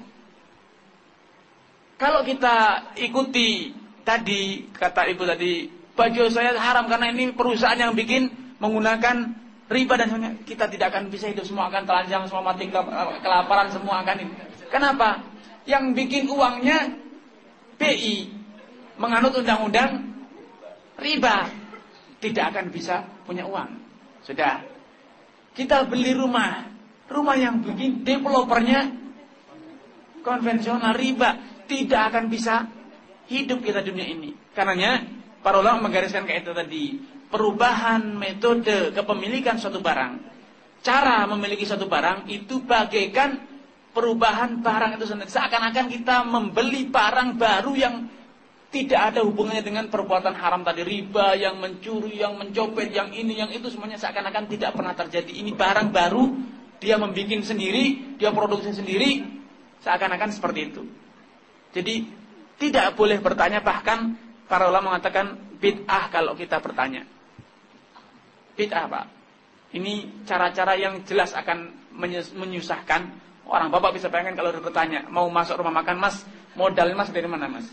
Kalau kita ikuti tadi, kata ibu tadi, bagi saya haram karena ini perusahaan yang bikin menggunakan riba dan sebagainya. Kita tidak akan bisa hidup, semua akan telanjang, semua mati kelaparan, semua akan ini. Kenapa? Yang bikin uangnya B I, menganut undang-undang riba, tidak akan bisa punya uang. Sudah. Kita beli rumah, rumah yang bikin developernya konvensional riba, tidak akan bisa hidup kita dunia ini. Karenanya para ulama menggariskan kaidah tadi, perubahan metode kepemilikan suatu barang, cara memiliki suatu barang itu bagaikan perubahan barang itu sendiri. Seakan-akan kita membeli barang baru yang tidak ada hubungannya dengan perbuatan haram tadi, riba, yang mencuri, yang mencopet, yang ini, yang itu, semuanya seakan-akan tidak pernah terjadi. Ini barang baru, dia membuat sendiri, dia produksi sendiri, seakan-akan seperti itu. Jadi tidak boleh bertanya, bahkan para ulama mengatakan bid'ah kalau kita bertanya. Bid'ah, Pak. Ini cara-cara yang jelas akan menyusahkan orang. Bapak bisa bayangkan kalau bertanya, mau masuk rumah makan, Mas, modal Mas dari mana, Mas?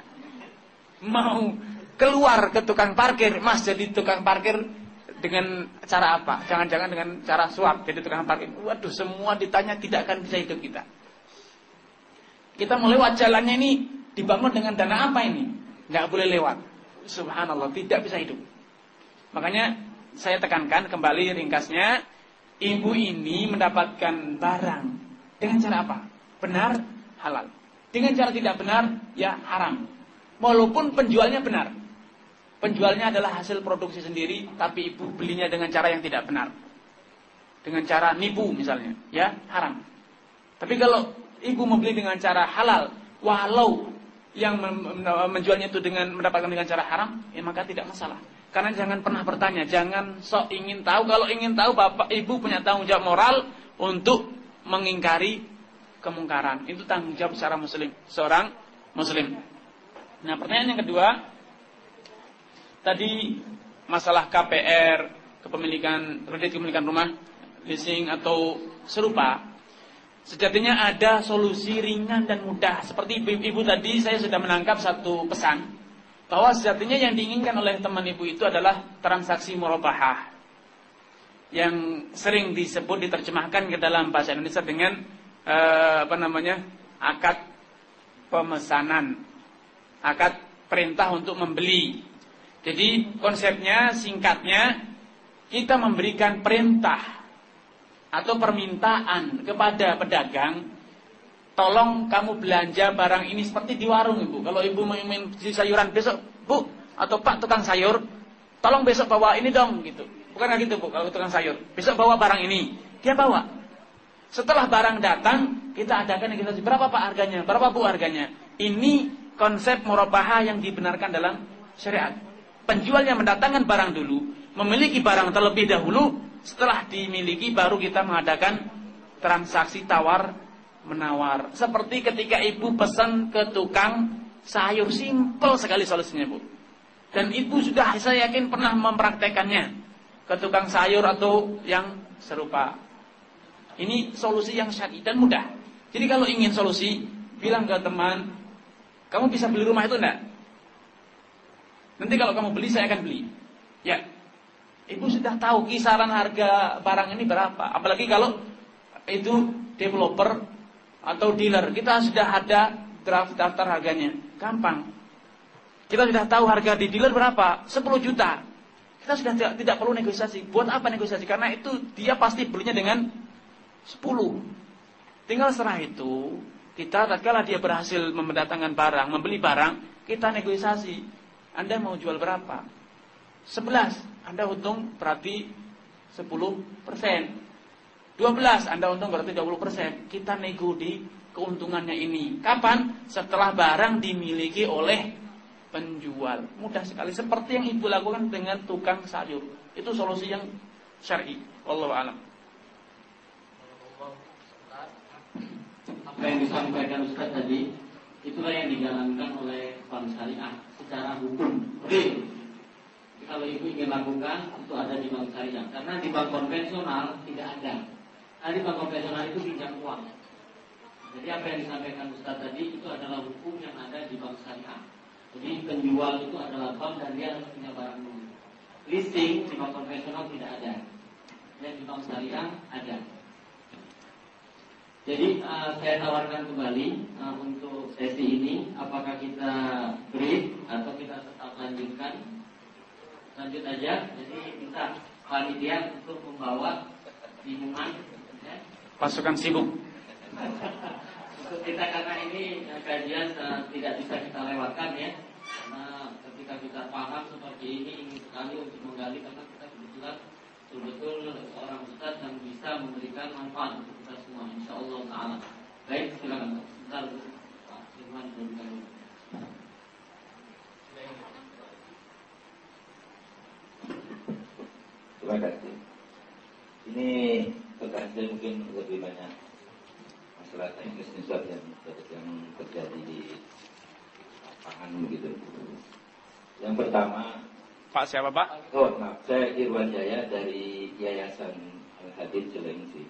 Mau keluar ke tukang parkir, Mas jadi tukang parkir dengan cara apa? Jangan-jangan dengan cara suap jadi tukang parkir. Waduh, semua ditanya, tidak akan bisa hidup kita. Kita mau lewat jalannya ini dibangun dengan dana apa ini? Nggak boleh lewat. Subhanallah, tidak bisa hidup. Makanya saya tekankan kembali ringkasnya, ibu ini mendapatkan barang dengan cara apa? Benar, halal. Dengan cara tidak benar, ya haram. Walaupun penjualnya benar. Penjualnya adalah hasil produksi sendiri, tapi ibu belinya dengan cara yang tidak benar. Dengan cara nipu misalnya, ya haram. Tapi kalau ibu membeli dengan cara halal, walau yang menjualnya itu dengan mendapatkan dengan cara haram, ya maka tidak masalah. Karena jangan pernah bertanya, jangan sok ingin tahu. Kalau ingin tahu, bapak ibu punya tanggung jawab moral untuk mengingkari kemungkaran. Itu tanggung jawab secara muslim, seorang muslim. Nah, pertanyaan yang kedua, tadi masalah K P R, kepemilikan kredit kepemilikan rumah, leasing atau serupa. Sejatinya ada solusi ringan dan mudah. Seperti ibu-ibu tadi, saya sudah menangkap satu pesan bahwa sejatinya yang diinginkan oleh teman ibu itu adalah transaksi murabahah, yang sering disebut diterjemahkan ke dalam bahasa Indonesia dengan eh, apa namanya akad pemesanan, akad perintah untuk membeli. Jadi konsepnya singkatnya, kita memberikan perintah atau permintaan kepada pedagang, tolong kamu belanja barang ini seperti di warung ibu. Kalau ibu mau beli sayuran besok, bu atau pak tukang sayur, tolong besok bawa ini dong gitu. Bukan kayak gitu bu, kalau tukang sayur, besok bawa barang ini, dia bawa. Setelah barang datang, kita adakan negosiasi, berapa pak harganya, berapa bu harganya. Ini konsep murabahah yang dibenarkan dalam syariat. Penjualnya mendatangkan barang dulu, memiliki barang terlebih dahulu. Setelah dimiliki baru kita mengadakan transaksi tawar menawar. Seperti ketika ibu pesan ke tukang sayur, simpel sekali solusinya bu. Dan ibu sudah, saya yakin pernah mempraktekannya ke tukang sayur atau yang serupa. Ini solusi yang syar'i dan mudah. Jadi kalau ingin solusi, bilang ke teman, kamu bisa beli rumah itu enggak? Nanti kalau kamu beli, saya akan beli. Ya. Ibu sudah tahu kisaran harga barang ini berapa. Apalagi kalau itu developer atau dealer, kita sudah ada draft daftar harganya. Gampang. Kita sudah tahu harga di dealer berapa, sepuluh juta. Kita sudah tidak, tidak perlu negosiasi. Buat apa negosiasi? Karena itu dia pasti belinya dengan sepuluh. Tinggal setelah itu, kita tatkala dia berhasil mendatangkan barang, membeli barang, kita negosiasi. Anda mau jual berapa? sebelas, Anda untung berarti sepuluh persen. dua belas, Anda untung berarti dua puluh persen. Kita nego di keuntungannya ini. Kapan? Setelah barang dimiliki oleh penjual. Mudah sekali. Seperti yang ibu lakukan dengan tukang sayur. Itu solusi yang syar'i. Wallahu a'lam. Apa yang disampaikan Ustaz tadi, itulah yang dijalankan oleh bank syariah secara hukum. Oke. Kalau ibu ingin lakukan, itu ada di bank syariah. Karena di bank konvensional tidak ada. Nah, di bank konvensional itu pinjam uang. Jadi apa yang disampaikan Ustaz tadi itu adalah hukum yang ada di bank syariah. Jadi penjual itu adalah bank dan dia harus punya barang dulu. Leasing di bank konvensional tidak ada. Dan di bank syariah ada. Jadi uh, saya tawarkan kembali uh, untuk sesi ini, apakah kita break atau kita tetap lanjutkan? Lanjut aja. Jadi minta panitia untuk membawa minuman. Ya. Pasukan sibuk. Untuk kita karena ini kajian uh, tidak bisa kita lewatkan ya. Karena ketika kita paham seperti ini ingin sekali untuk menggali karena kita kebetulan betul-betul seorang ustaz yang bisa memberikan manfaat untuk kita semua, insyaallah taala. Baik, silakan. Sebentar, Pak Firman berikan. Terima kasih. Ini pertanyaan mungkin lebih banyak masalah teknis nisab yang yang terjadi di lapangan begitu. Yang pertama, Pak siapa Pak? Oh maaf, saya Irwan Jaya dari Yayasan Al-Hadid Cilengsi.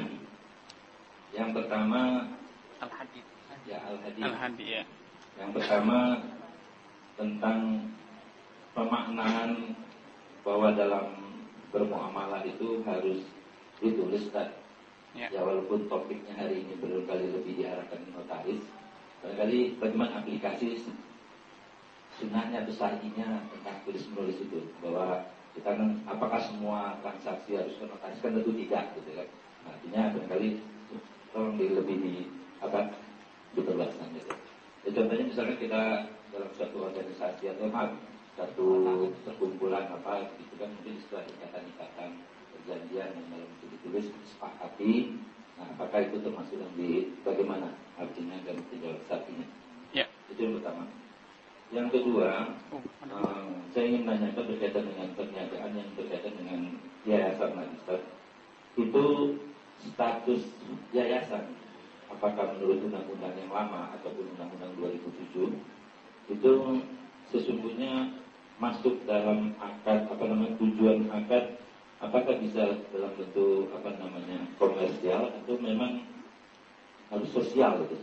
Yang pertama Al-Hadid. Ya Al-Hadid. Al-Hadid ya. Yang pertama tentang pemaknaan bahwa dalam bermuamalah itu harus ditulis kan. Ya. Ya walaupun topiknya hari ini berkali lebih diarahkan notaris, barangkali bagaimana aplikasi sunnahnya atau syar'inya tentang tulis menulis itu, bahwa kita kan apakah semua transaksi harus notaris, kan tentu tidak gitu kan. Artinya barangkali tolong di lebih di apa diperluaskan gitu. Ya, contohnya misalnya kita dalam suatu organisasi atau maaf satu perkumpulan apa gitu kan, mungkin setelah ikatan-ikatan perjanjian yang dalam itu ditulis disepakati. Nah, apakah itu termasuk yang di bagaimana artinya dan tidak sapinya? Ya. Itu yang pertama. Yang kedua, oh, um, saya ingin menanyakan berkaitan dengan perniagaan yang berkaitan dengan yayasan magister. Itu status yayasan, apakah menurut undang-undang yang lama ataupun undang-undang dua ribu tujuh, itu sesungguhnya masuk dalam akad apa namanya tujuan akad, apakah bisa dalam bentuk apa namanya komersial atau memang harus sosial gitu.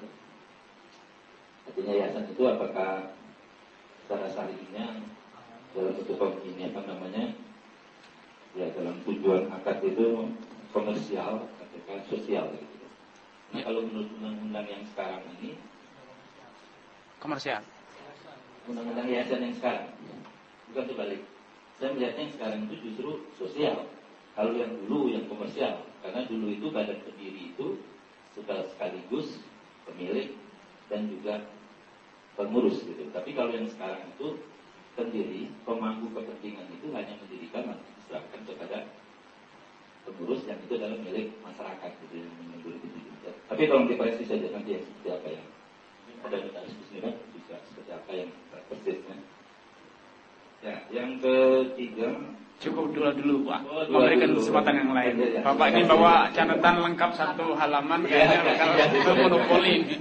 Artinya yayasan itu apakah secara syar'inya dalam bentuk ini apa namanya ya dalam tujuan akad itu komersial atau sosial gitu. Nah kalau menurut undang-undang yang sekarang ini komersial, undang-undang yayasan yang sekarang bukan terbalik. Saya melihatnya yang sekarang itu justru sosial. Kalau yang dulu yang komersial, karena dulu itu badan pendiri itu sudah sekaligus pemilik dan juga pengurus gitu. Tapi kalau yang sekarang itu pendiri, pemangku kepentingan itu hanya mendirikan dan diserahkan kepada pengurus yang itu adalah milik masyarakat gitu yang menunggu itu. Tapi tolong dipresis saja nanti yang seperti apa yang ada notaris di sini kan bisa seperti apa yang persisnya. Ya, yang ketiga cukup dulu dulu Pak, oh, memberikan kesempatan yang lain. Ya, ya, Bapak ini bawa catatan lengkap satu halaman kayaknya bakal ya, ya, monopoli ini.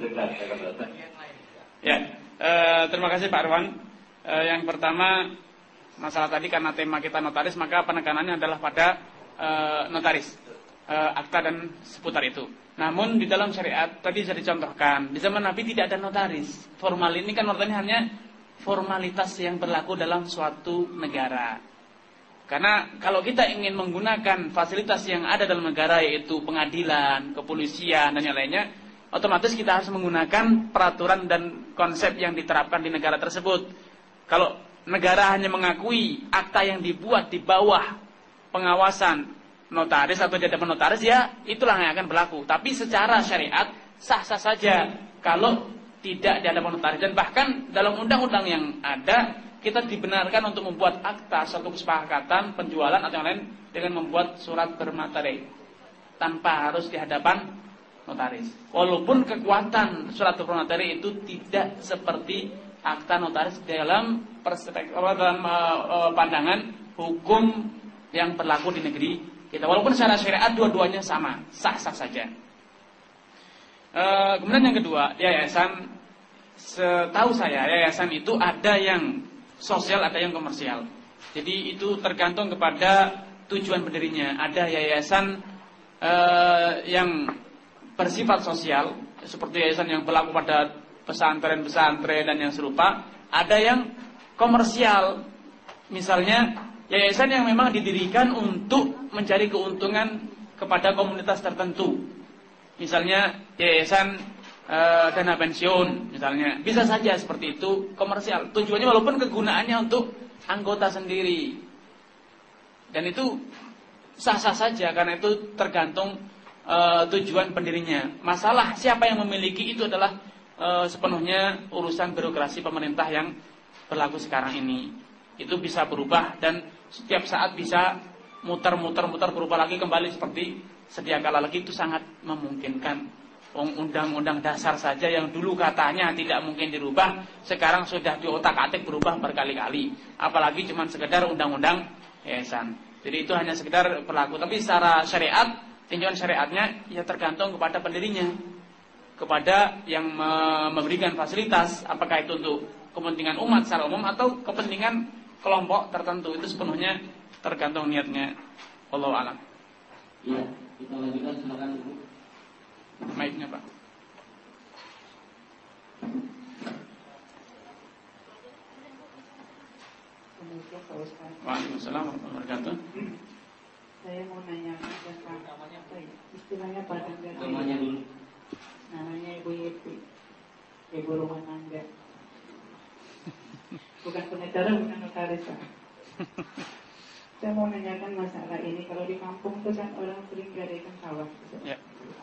Ya, eh, terima kasih Pak Irwan. Eh, yang pertama masalah tadi karena tema kita notaris, maka penekanannya adalah pada eh, notaris, eh, akta dan seputar itu. Namun di dalam syariat tadi saya dicontohkan di zaman Nabi tidak ada notaris. Formal ini kan artinya hanya formalitas yang berlaku dalam suatu negara. Karena kalau kita ingin menggunakan fasilitas yang ada dalam negara yaitu pengadilan, kepolisian dan yang lainnya, otomatis kita harus menggunakan peraturan dan konsep yang diterapkan di negara tersebut. Kalau negara hanya mengakui akta yang dibuat di bawah pengawasan notaris atau di hadapan notaris, ya itulah yang akan berlaku. Tapi secara syariat sah-sah saja kalau tidak di hadapan notaris. Dan bahkan dalam undang-undang yang ada, kita dibenarkan untuk membuat akta suatu kesepakatan penjualan atau yang lain dengan membuat surat bermaterai tanpa harus di hadapan notaris. Walaupun kekuatan surat bermaterai itu tidak seperti akta notaris dalam perspektif dalam uh, pandangan hukum yang berlaku di negeri kita. Walaupun secara syariat dua-duanya sama, sah-sah saja. Uh, kemudian yang kedua, yayasan, setahu saya yayasan itu ada yang sosial, ada yang komersial. Jadi itu tergantung kepada tujuan pendirinya. Ada yayasan uh, yang bersifat sosial, seperti yayasan yang berlaku pada pesantren-pesantren dan yang serupa. Ada yang komersial, misalnya yayasan yang memang didirikan untuk mencari keuntungan kepada komunitas tertentu. Misalnya yayasan e, dana pensiun, misalnya bisa saja seperti itu, komersial. Tujuannya walaupun kegunaannya untuk anggota sendiri, dan itu sah-sah saja karena itu tergantung e, tujuan pendirinya. Masalah siapa yang memiliki itu adalah e, sepenuhnya urusan birokrasi pemerintah yang berlaku sekarang ini. Itu bisa berubah dan setiap saat bisa muter-muter-muter berubah lagi kembali seperti sedia kala lagi. Itu sangat memungkinkan. Undang-undang dasar saja yang dulu katanya tidak mungkin dirubah, sekarang sudah diotak-atik berubah berkali-kali. Apalagi cuma sekedar undang-undang yayasan. Jadi itu hanya sekedar berlaku. Tapi secara syariat, tinjauan syariatnya ya tergantung kepada pendirinya, kepada yang memberikan fasilitas, apakah itu untuk kepentingan umat secara umum atau kepentingan kelompok tertentu. Itu sepenuhnya tergantung niatnya. Wallahu a'lam. Iya, kita lanjutkan, silakan Ibu. Mic-nya, Pak. Waalaikumsalam warahmatullahi wabarakatuh. Saya mau nanya tentang namanya apa ya? Istilahnya padang gada. Namanya dulu. Namanya Ibu Yeti, Ibu rumah tangga. Bukan pengacara, bukan notaris. Saya mau nanyakan masalah ini. Kalau di kampung itu kan orang sering gadaikan sawah. Ya.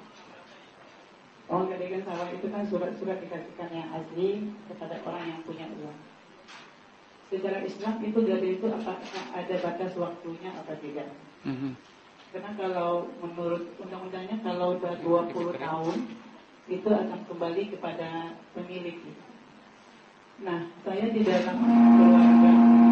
Orang gadaikan sawah itu kan surat-surat dikasihkan yang asli kepada orang yang punya uang. Secara Islam itu gadai itu apakah ada batas waktunya atau tidak? Mm-hmm. Karena kalau menurut undang-undangnya kalau sudah dua puluh tahun itu akan kembali kepada pemilik. Nah, saya di dalam keluarga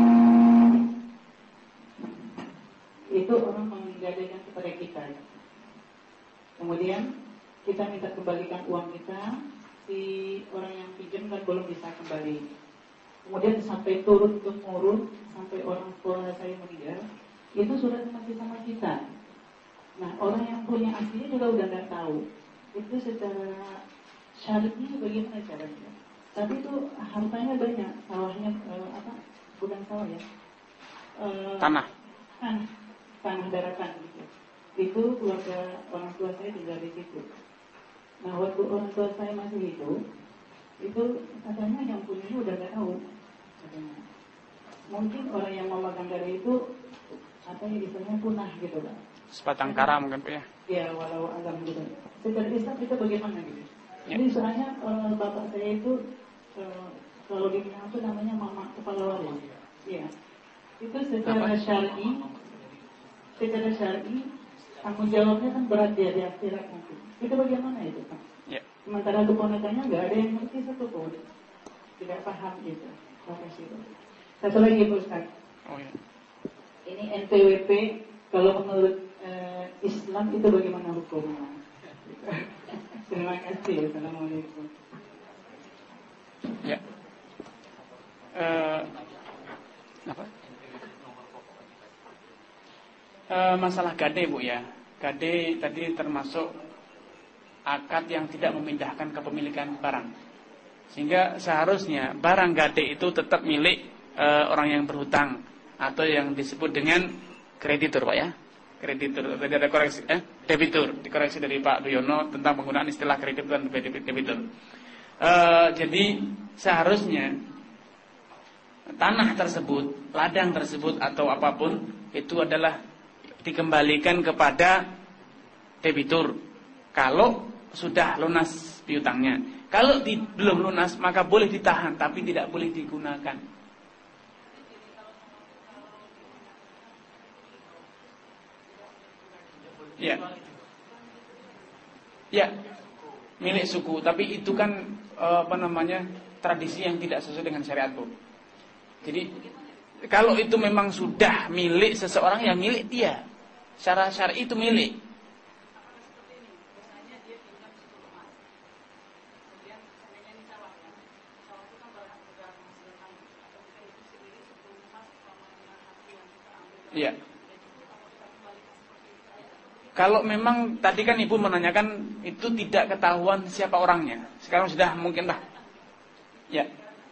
itu orang menggadaikan kepada kita. Kemudian kita minta kembalikan uang kita, si orang yang pinjam kan belum bisa kembali. Kemudian sampai turun temurun, sampai orang tua saya meninggal, itu sudah masih sama kita. Nah, orang yang punya aslinya juga udah nggak tahu. Itu secara syariatnya bagaimana caranya? Tapi itu hartanya banyak, sawahnya eh, apa? Bukan sawah ya? Eh, tanah. Tanah, tanah daratan gitu. Itu keluarga orang tua saya tinggal di situ. Nah, waktu orang tua saya masih hidup, itu katanya yang punya udah nggak tahu. Katanya. Mungkin orang yang memegang gadai itu apa ya istilahnya punah gitu kan? Sebatang kara mungkin Pak ya? Ya, walau alam gitu. Secara Islam kita bagaimana gitu? Ya. Jadi soalnya orang bapak saya itu uh, kalau di Minang itu namanya mama kepala waris. Iya. Itu secara syar'i, secara syar'i tanggung jawabnya kan berat dia di akhirat nanti. Itu bagaimana itu Pak? Ya. Sementara keponakannya nggak ada yang ngerti satu pun, tidak paham gitu. Terima kasih. Satu lagi Pak Ustaz. Oh ya. Ini N P W P kalau menurut uh, Islam itu bagaimana hukumnya? Terima kasih. Assalamualaikum. Ya. Uh, apa? Uh, masalah gade Bu ya. Gade tadi termasuk akad yang tidak memindahkan kepemilikan barang. Sehingga seharusnya barang gade itu tetap milik uh, orang yang berhutang atau yang disebut dengan kreditur Pak ya. Kreditur, tadi ada koreksi eh debitur, dikoreksi dari Pak Duyono tentang penggunaan istilah kreditur dan debitur. Uh, jadi seharusnya tanah tersebut, ladang tersebut atau apapun itu adalah dikembalikan kepada debitur kalau sudah lunas piutangnya. Kalau di, belum lunas maka boleh ditahan tapi tidak boleh digunakan. Ya. Ya. Milik suku, tapi itu kan apa namanya? Tradisi yang tidak sesuai dengan syariat, Bu. Jadi kalau itu memang sudah milik seseorang, ya milik dia. Secara syar'i itu milik. Iya. Kalau memang tadi kan Ibu menanyakan itu tidak ketahuan siapa orangnya. Sekarang sudah mungkin lah. Ya.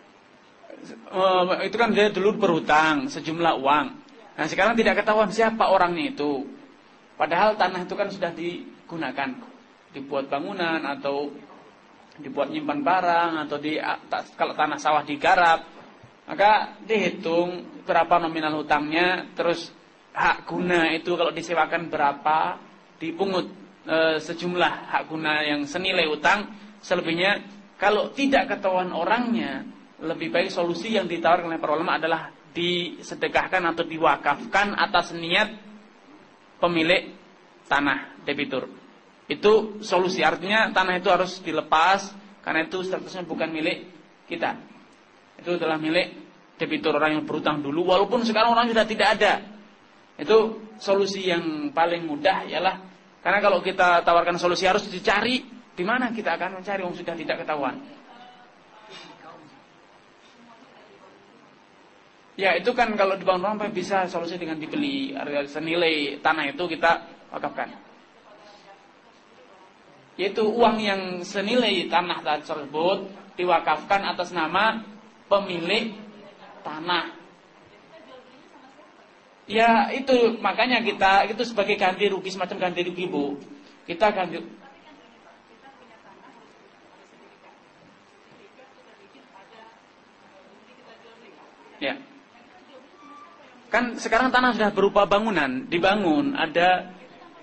Itu kan dia dulu berhutang sejumlah uang. Nah sekarang tidak ketahuan siapa orangnya itu. Padahal tanah itu kan sudah digunakan, dibuat bangunan atau dibuat nyimpan barang atau di kalau tanah sawah digarap, maka dihitung berapa nominal hutangnya, terus hak guna itu kalau disewakan berapa, dipungut e, sejumlah hak guna yang senilai hutang, selebihnya kalau tidak ketahuan orangnya, lebih baik solusi yang ditawarkan oleh para ulama adalah disedekahkan atau diwakafkan atas niat pemilik tanah debitur. Itu solusi, artinya tanah itu harus dilepas karena itu statusnya bukan milik kita. Itu adalah milik debitur, orang yang berutang dulu walaupun sekarang orang sudah tidak ada. Itu solusi yang paling mudah ialah karena kalau kita tawarkan solusi harus dicari, di mana kita akan mencari yang sudah tidak ketahuan. Ya itu kan kalau dibangun rumah bisa solusi dengan dibeli, senilai tanah itu kita wakafkan. Yaitu uang yang senilai tanah tersebut diwakafkan atas nama pemilik tanah. Ya itu makanya kita itu sebagai ganti rugi, semacam ganti rugi, Bu. Kita ganti. Ya. Kan sekarang tanah sudah berupa bangunan, dibangun, ada.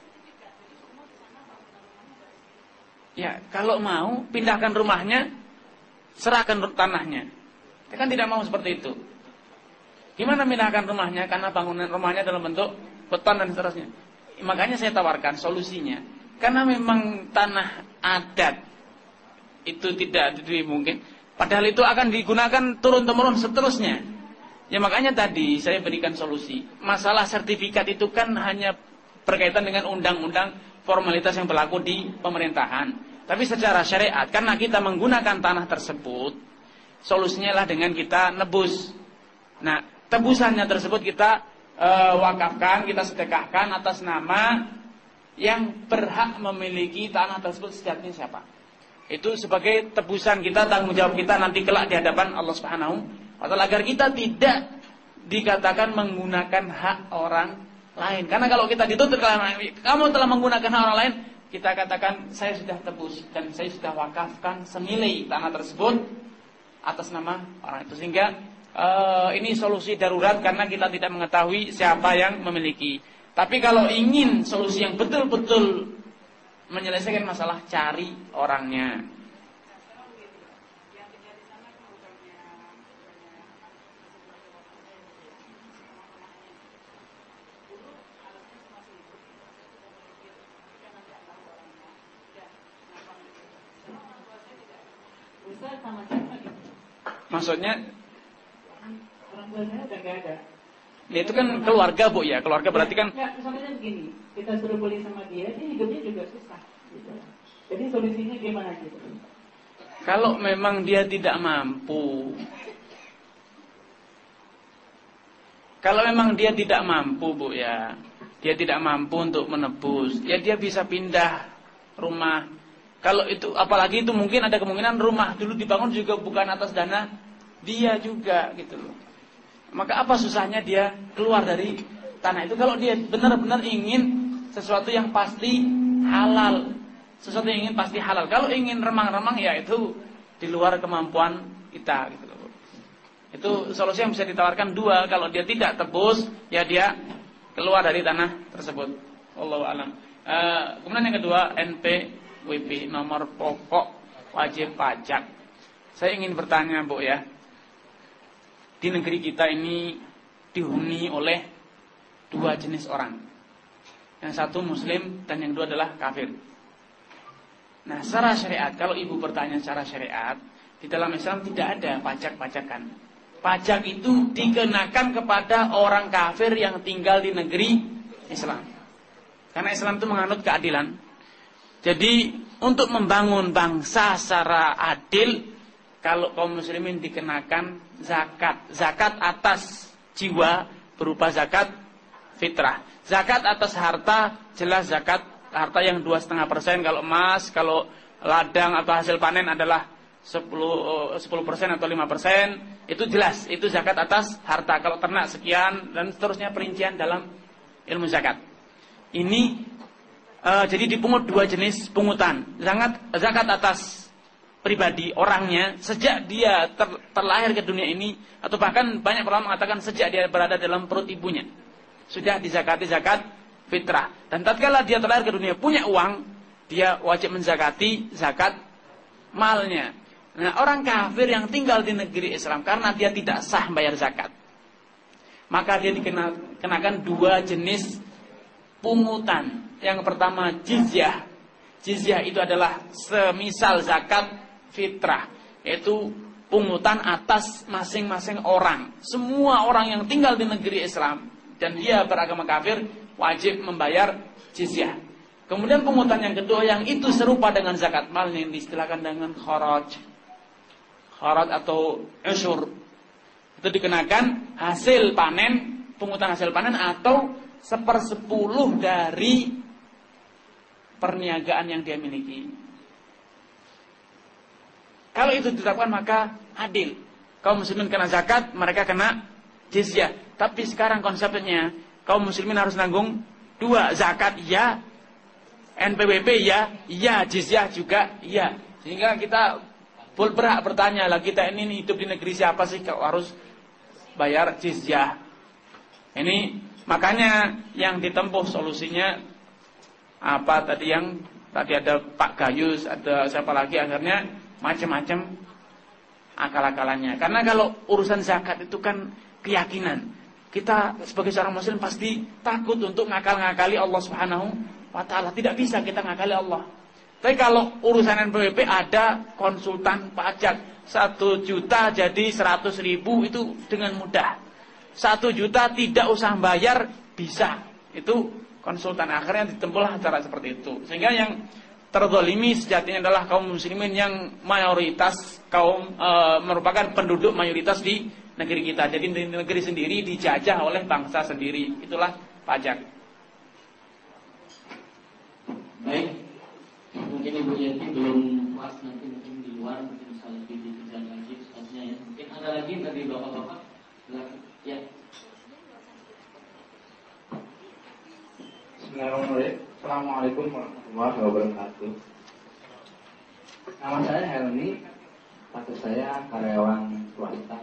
Ya, kalau mau pindahkan rumahnya, serahkan tanahnya. Kita kan tidak mau seperti itu. Gimana pindahkan rumahnya? Karena bangunan rumahnya dalam bentuk beton dan seterusnya. Makanya saya tawarkan solusinya. Karena memang tanah adat itu tidak mungkin. Padahal itu akan digunakan turun-temurun seterusnya. Ya makanya tadi saya berikan solusi. Masalah sertifikat itu kan hanya berkaitan dengan undang-undang formalitas yang berlaku di pemerintahan. Tapi secara syariat, karena kita menggunakan tanah tersebut, solusinya lah dengan kita nebus. Nah, tebusannya tersebut kita e, wakafkan, kita sedekahkan atas nama yang berhak memiliki tanah tersebut sejatinya siapa. Itu sebagai tebusan kita, tanggung jawab kita nanti kelak di hadapan Allah Subhanahu wa taala, agar kita tidak dikatakan menggunakan hak orang lain. Karena kalau kita dituntut kamu telah menggunakan hak orang lain, kita katakan saya sudah tebus dan saya sudah wakafkan senilai tanah tersebut atas nama orang itu. Sehingga uh, ini solusi darurat karena kita tidak mengetahui siapa yang memiliki. Tapi kalau ingin solusi yang betul-betul menyelesaikan masalah, cari orangnya. Maksudnya orang tua saya udah gak ada. Ya itu kan keluarga, Bu, ya. Keluarga berarti kan ya, misalnya begini, kita suruh beli sama dia, dia hidupnya juga susah gitu. Jadi solusinya gimana gitu? Kalau memang dia tidak mampu, kalau memang dia tidak mampu, Bu, ya, dia tidak mampu untuk menebus, ya dia bisa pindah rumah. Kalau itu, apalagi itu mungkin ada kemungkinan rumah dulu dibangun juga bukan atas dana dia juga gitu loh. Maka apa susahnya dia keluar dari tanah itu kalau dia benar-benar ingin sesuatu yang pasti halal, sesuatu yang ingin pasti halal. Kalau ingin remang-remang ya itu di luar kemampuan kita gitu loh. Itu solusi yang bisa ditawarkan dua. Kalau dia tidak tebus, ya dia keluar dari tanah tersebut. Wallahu a'lam. Uh, kemudian yang kedua, N P W P, nomor pokok wajib pajak. Saya ingin bertanya, Bu ya. Di negeri kita ini dihuni oleh dua jenis orang. Yang satu muslim dan yang dua adalah kafir. Nah, secara syariat, kalau ibu bertanya secara syariat, di dalam Islam tidak ada pajak-pajakan. Pajak itu dikenakan kepada orang kafir yang tinggal di negeri Islam. Karena Islam itu menganut keadilan. Jadi untuk membangun bangsa secara adil, kalau kaum muslimin dikenakan zakat. Zakat atas jiwa berupa zakat fitrah. Zakat atas harta jelas zakat harta yang dua koma lima persen. Kalau emas, kalau ladang atau hasil panen adalah sepuluh persen atau lima persen. Itu jelas, itu zakat atas harta. Kalau ternak sekian dan seterusnya perincian dalam ilmu zakat. Ini uh, jadi dipungut dua jenis pungutan. Zakat, zakat atas pribadi orangnya sejak dia ter, terlahir ke dunia ini, atau bahkan banyak ulama mengatakan sejak dia berada dalam perut ibunya sudah dizakati zakat fitrah. Dan tatkala dia terlahir ke dunia punya uang, dia wajib menzakati zakat malnya. Nah, orang kafir yang tinggal di negeri Islam karena dia tidak sah bayar zakat, maka dia dikenakan dua jenis pungutan. Yang pertama jizyah. Jizyah itu adalah semisal zakat fitrah, yaitu pungutan atas masing-masing orang. Semua orang yang tinggal di negeri Islam dan dia beragama kafir wajib membayar jizyah. Kemudian pungutan yang kedua yang itu serupa dengan zakat mal yang diistilahkan dengan kharaj. Kharaj atau usyur. Itu dikenakan hasil panen, pungutan hasil panen atau sepersepuluh dari perniagaan yang dia miliki. Kalau itu ditetapkan maka adil. Kaum muslimin kena zakat, mereka kena jizyah. Tapi sekarang konsepnya kaum muslimin harus nanggung dua, zakat ya, N P W P ya, ya, jizyah juga ya. Sehingga kita berhak bertanya lah, kita ini hidup di negeri siapa sih kalau harus bayar jizyah? Ini makanya yang ditempuh solusinya apa tadi yang tadi ada Pak Gayus, ada siapa lagi, akhirnya macam-macam akal-akalannya. Karena kalau urusan zakat itu kan keyakinan. Kita sebagai seorang muslim pasti takut untuk ngakal-ngakali Allah Subhanahu wa taala. Tidak bisa kita ngakali Allah. Tapi kalau urusan N P W P ada konsultan pajak, satu juta jadi seratus ribu itu dengan mudah. Satu juta tidak usah bayar bisa. Itu konsultan, akhirnya ditempuhlah cara seperti itu. Sehingga yang terzalimi sejatinya adalah kaum muslimin yang mayoritas kaum e, merupakan penduduk mayoritas di negeri kita. Jadi di negeri sendiri dijajah oleh bangsa sendiri. Itulah pajak. Baik, mungkin Ibu Yenti belum puas, nanti mungkin di luar mungkin bisa lebih dijelaskan lagi selanjutnya ya. Mungkin ada lagi dari bapak-bapak. Ya. Bismillahirrahmanirrahim. Assalamualaikum warahmatullahi wabarakatuh. Nama saya Helmi, status saya karyawan swasta.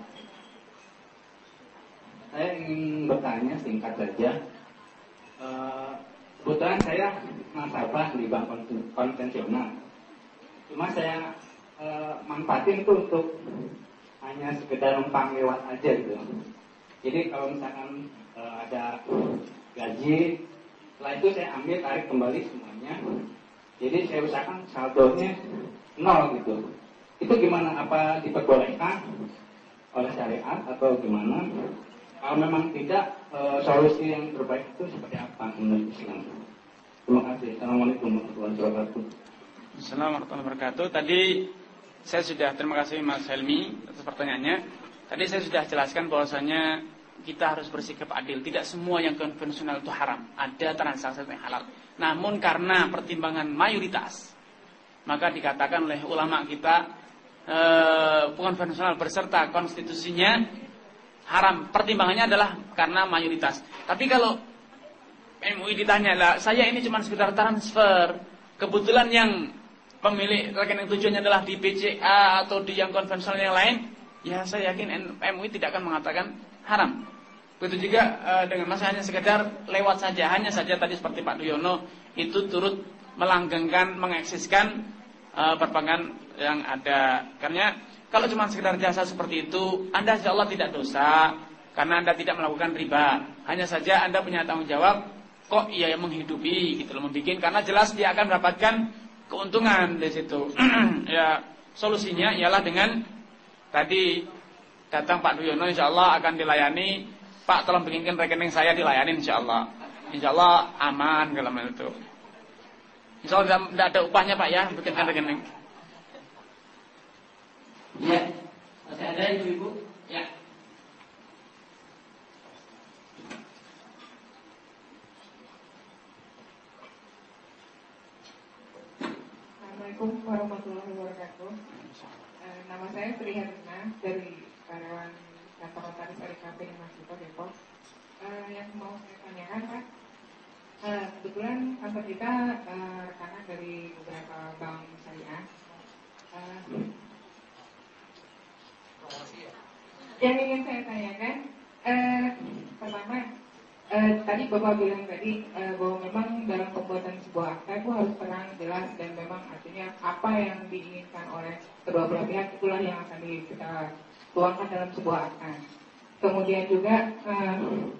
Saya ingin bertanya singkat saja. E, kebetulan saya nasabah di bank konvensional. Cuma saya e, manfaatin itu untuk hanya sekedar numpang lewat aja gitu. Jadi kalau misalkan e, ada gaji, setelah itu saya ambil tarik kembali semuanya. Jadi saya usahakan saldonya nol gitu. Itu gimana? Apa diperbolehkan oleh syariat atau gimana? Kalau memang tidak, e, solusi yang terbaik itu seperti apa menurut Islam? Terima kasih. Assalamualaikum warahmatullahi wabarakatuh. Assalamualaikum warahmatullahi wabarakatuh. Tadi saya sudah, terima kasih Mas Helmi atas pertanyaannya. Tadi saya sudah jelaskan bahwasanya kita harus bersikap adil. Tidak semua yang konvensional itu haram. Ada transaksi yang halal. Namun karena pertimbangan mayoritas, maka dikatakan oleh ulama kita eh, konvensional beserta konstitusinya haram. Pertimbangannya adalah karena mayoritas. Tapi kalau M U I ditanya lah, saya ini cuma sekedar transfer. Kebetulan yang pemilik rekening tujuannya adalah di B C A atau di yang konvensional yang lain, ya saya yakin M U I tidak akan mengatakan haram. Begitu juga uh, dengan masa hanya sekedar lewat saja, hanya saja tadi seperti Pak Duyono itu turut melanggengkan, mengeksiskan uh, perbankan yang ada. Karena kalau cuma sekedar jasa seperti itu, Anda insya Allah tidak dosa karena Anda tidak melakukan riba. Hanya saja Anda punya tanggung jawab, kok iya yang menghidupi gitu loh, membikin, karena jelas dia akan mendapatkan keuntungan di situ. Ya, solusinya ialah dengan tadi datang Pak Duyono, insya Allah akan dilayani. Pak, tolong bikinkan rekening saya, dilayani insya Allah. Insya Allah aman kalau itu. Insya Allah tidak ada upahnya Pak ya, bikinkan rekening. Ya, masih ada ibu-ibu? Ya. Assalamualaikum warahmatullahi wabarakatuh. Eh, nama saya Sri Herina dari karyawan kantor notaris R K P di Masjid Depok. Eh, yang mau saya tanyakan Pak, eh, kebetulan kantor kita eh, rekanan dari beberapa bank syariah. Eh, yang ingin saya tanyakan, eh, pertama, eh, tadi Bapak bilang tadi eh, bahwa memang dalam pembuatan sebuah akta itu harus terang, jelas, dan memang artinya apa yang diinginkan oleh kedua belah pihak itulah yang akan kita tuangkan dalam sebuah akta. Kemudian juga eh,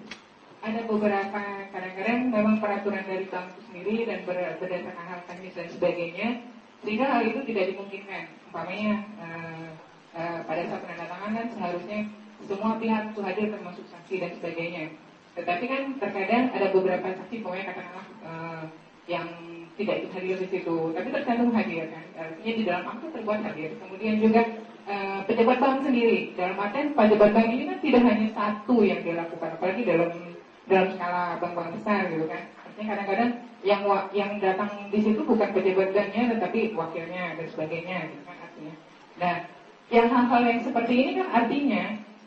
ada beberapa kadang-kadang memang peraturan dari bank itu sendiri dan ber, berdasarkan hal teknis dan sebagainya, sehingga hal itu tidak dimungkinkan. Umpamanya eh, eh, pada saat penandatanganan seharusnya semua pihak itu hadir termasuk saksi dan sebagainya. Tetapi kan terkadang ada beberapa saksi pokoknya katakanlah eh, yang tidak hadir di situ, tapi tercantum hadir kan, artinya di dalam akta terbuat hadir. Kemudian juga Uh, pejabat bank sendiri, dalam artian pejabat bank ini kan tidak hanya satu yang dilakukan, apalagi dalam dalam skala bank-bank besar gitu kan. Artinya kadang-kadang yang yang datang di situ bukan pejabat banknya, tetapi wakilnya dan sebagainya gitu kan artinya. Nah, yang hal-hal yang seperti ini kan artinya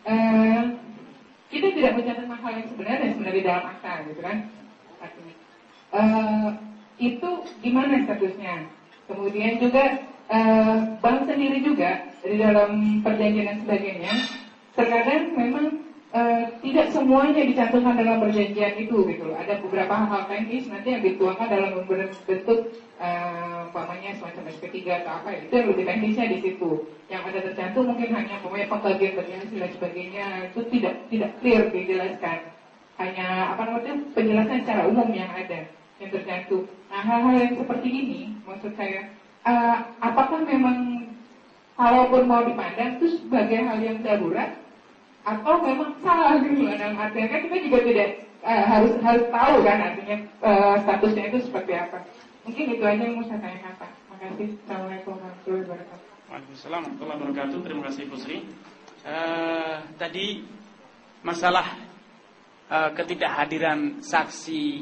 uh, kita tidak mencatat hal yang sebenarnya sebenarnya di dalam akta gitu kan artinya. Uh, itu gimana statusnya? Kemudian juga Uh, bank sendiri juga di dalam perjanjian dan sebagainya terkadang memang uh, tidak semuanya dicantumkan dalam perjanjian itu gitu loh. Ada beberapa hal teknis nanti yang dituangkan dalam bentuk uh, umpamanya semacam S P tiga atau apa, itu yang lebih teknisnya di situ. Yang ada tercantum mungkin hanya pokoknya pembagian bagian dan sebagainya, itu tidak tidak clear dijelaskan. Hanya apa namanya penjelasan secara umum yang ada yang tercantum. Nah, hal-hal yang seperti ini maksud saya, Uh, apakah memang kalaupun mau dipandang itu sebagai hal yang darurat atau memang salah gitu loh, dalam artinya kan kita juga tidak uh, harus harus tahu kan artinya uh, statusnya itu seperti apa. Mungkin itu aja yang mau saya tanyakan Pak. Makasih. Assalamualaikum warahmatullahi wabarakatuh. Waalaikumsalam warahmatullahi wabarakatuh. Terima kasih Bu Sri. Uh, tadi masalah uh, ketidakhadiran saksi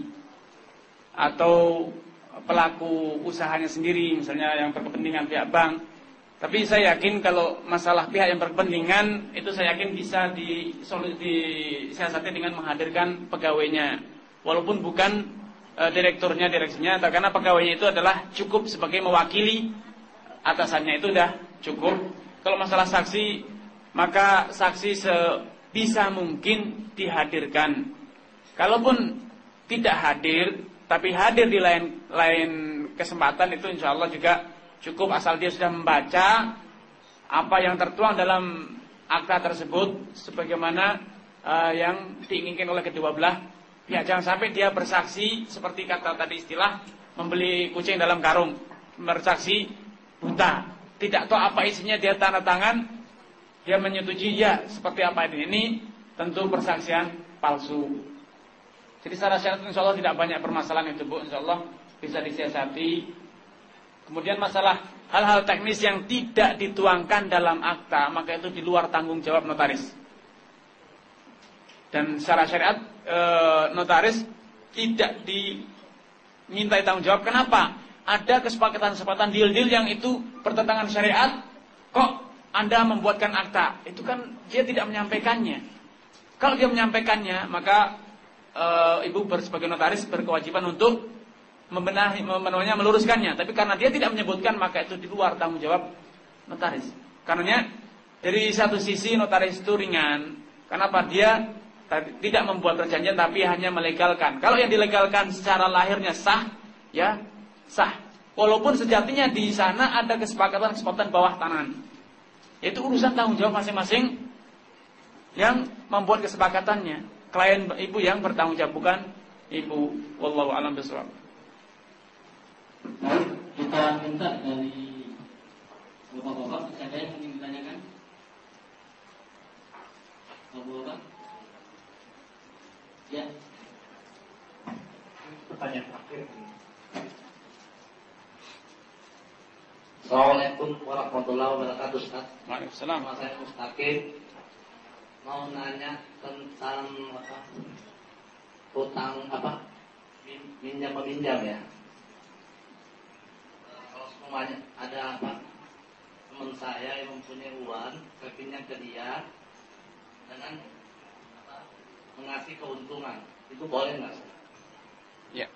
atau pelaku usahanya sendiri, misalnya yang berkepentingan pihak bank. Tapi saya yakin kalau masalah pihak yang berkepentingan itu saya yakin bisa disiasati dengan menghadirkan pegawainya, walaupun bukan e, direkturnya, direksinya, karena pegawainya itu adalah cukup sebagai mewakili atasannya, itu udah cukup. Kalau masalah saksi, maka saksi sebisa mungkin dihadirkan. Kalaupun tidak hadir, tapi hadir di lain lain kesempatan, itu insya Allah juga cukup, asal dia sudah membaca apa yang tertuang dalam akta tersebut sebagaimana uh, yang diinginkan oleh kedua belah pihak. Jangan sampai dia bersaksi seperti kata tadi istilah membeli kucing dalam karung, bersaksi buta, tidak tahu apa isinya, dia tanda tangan, dia menyetujui ya seperti apa ini. Ini tentu persaksian palsu. Jadi secara syarat insya Allah tidak banyak permasalahan itu Bu, insya Allah bisa disiasati. Kemudian masalah hal-hal teknis yang tidak dituangkan dalam akta, maka itu di luar tanggung jawab notaris. Dan secara syariat e, notaris tidak dimintai tanggung jawab. Kenapa? Ada kesepakatan-kesepakatan deal-deal yang itu bertentangan syariat, kok Anda membuatkan akta? Itu kan dia tidak menyampaikannya. Kalau dia menyampaikannya, maka e, ibu sebagai notaris berkewajiban untuk membenahi, memenuhinya, meluruskannya. Tapi karena dia tidak menyebutkan, maka itu di luar tanggung jawab notaris. Karenanya dari satu sisi notaris itu ringan. Kenapa? Dia tidak membuat perjanjian tapi hanya melegalkan. Kalau yang dilegalkan secara lahirnya sah, ya sah. Walaupun sejatinya di sana ada kesepakatan-kesepakatan bawah tanah. Itu urusan tanggung jawab masing-masing yang membuat kesepakatannya. Klien ibu yang bertanggung jawab, bukan ibu. Wallahu a'lam bishawab. Baik, kita minta dari bapak-bapak, ada yang ingin ditanyakan? Bapak-bapak? Ya. Pertanyaan terakhir. Assalamualaikum warahmatullahi wabarakatuh, Ustaz. Waalaikumsalam. Nama saya Mustaqim. Mau nanya tentang apa? Utang apa? Minjam meminjam ya. Kalau semuanya ada apa? Teman saya yang mempunyai uang, saya pinjam ke dia dengan apa? Mengasih keuntungan. Itu boleh nggak? Ya.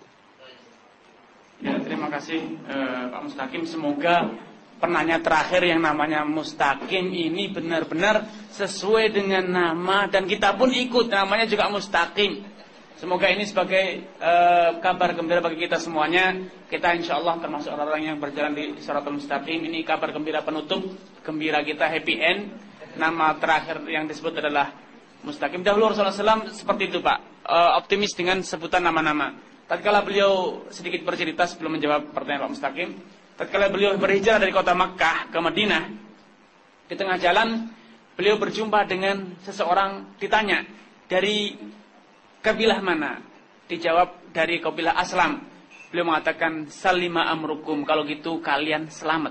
Ya, terima kasih eh, Pak Mustaqim. Semoga penanya terakhir yang namanya Mustaqim ini benar-benar sesuai dengan nama dan kita pun ikut namanya juga Mustaqim. Semoga ini sebagai eh, kabar gembira bagi kita semuanya. Kita insya Allah termasuk orang-orang yang berjalan di Shiratal Mustaqim. Ini kabar gembira penutup, gembira kita, happy end. Nama terakhir yang disebut adalah Mustaqim. Dahulu Rasulullah shallallahu alaihi wasallam seperti itu Pak, eh, optimis dengan sebutan nama-nama. Tatkala beliau sedikit bercerita sebelum menjawab pertanyaan Pak Mustaqim, tatkala beliau berhijrah dari kota Makkah ke Madinah, di tengah jalan beliau berjumpa dengan seseorang, ditanya, dari kabilah mana? Dijawab dari kabilah Aslam. Beliau mengatakan, salima amrukum, kalau gitu kalian selamat.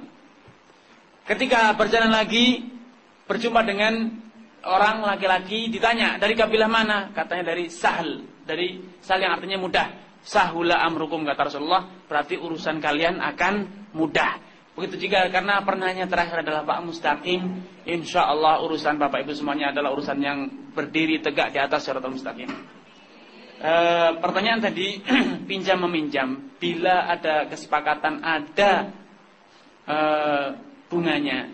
Ketika berjalan lagi, berjumpa dengan orang laki-laki, ditanya, dari kabilah mana? Katanya dari Sahl, dari Sahl yang artinya mudah. Sahula amrukum, kata Rasulullah, berarti urusan kalian akan mudah. Begitu juga karena pernahnya terakhir adalah Pak Mustaqim, insya Allah urusan Bapak Ibu semuanya adalah urusan yang berdiri tegak di atas Shiratal Mustaqim. E, pertanyaan tadi, pinjam meminjam, bila ada kesepakatan, ada e, bunganya,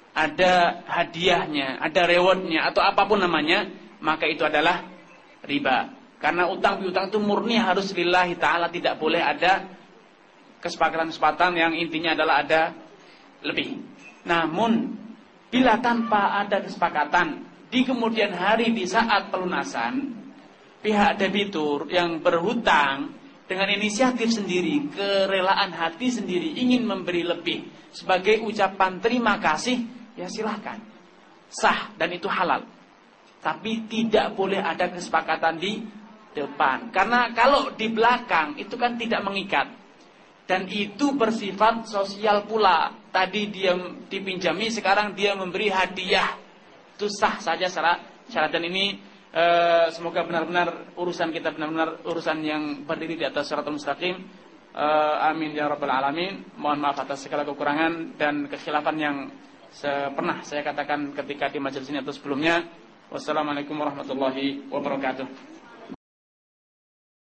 ada hadiahnya, ada rewardnya, atau apapun namanya, maka itu adalah riba. Karena utang piutang itu murni harus lillahi ta'ala, tidak boleh ada kesepakatan-kesepakatan yang intinya adalah ada lebih. Namun bila tanpa ada kesepakatan di kemudian hari di saat pelunasan, pihak debitur yang berhutang dengan inisiatif sendiri, kerelaan hati sendiri ingin memberi lebih sebagai ucapan terima kasih, ya silahkan, sah dan itu halal. Tapi tidak boleh ada kesepakatan di depan, karena kalau di belakang itu kan tidak mengikat dan itu bersifat sosial pula. Tadi dia dipinjami, sekarang dia memberi hadiah, itu sah saja secara syarat. Dan ini e, semoga benar-benar urusan kita benar-benar urusan yang berdiri di atas Shiratal Mustaqim. e, Amin ya rabbal alamin. Mohon maaf atas segala kekurangan dan kekhilafan yang pernah saya katakan ketika di majelis ini atau sebelumnya. Wassalamualaikum warahmatullahi wabarakatuh.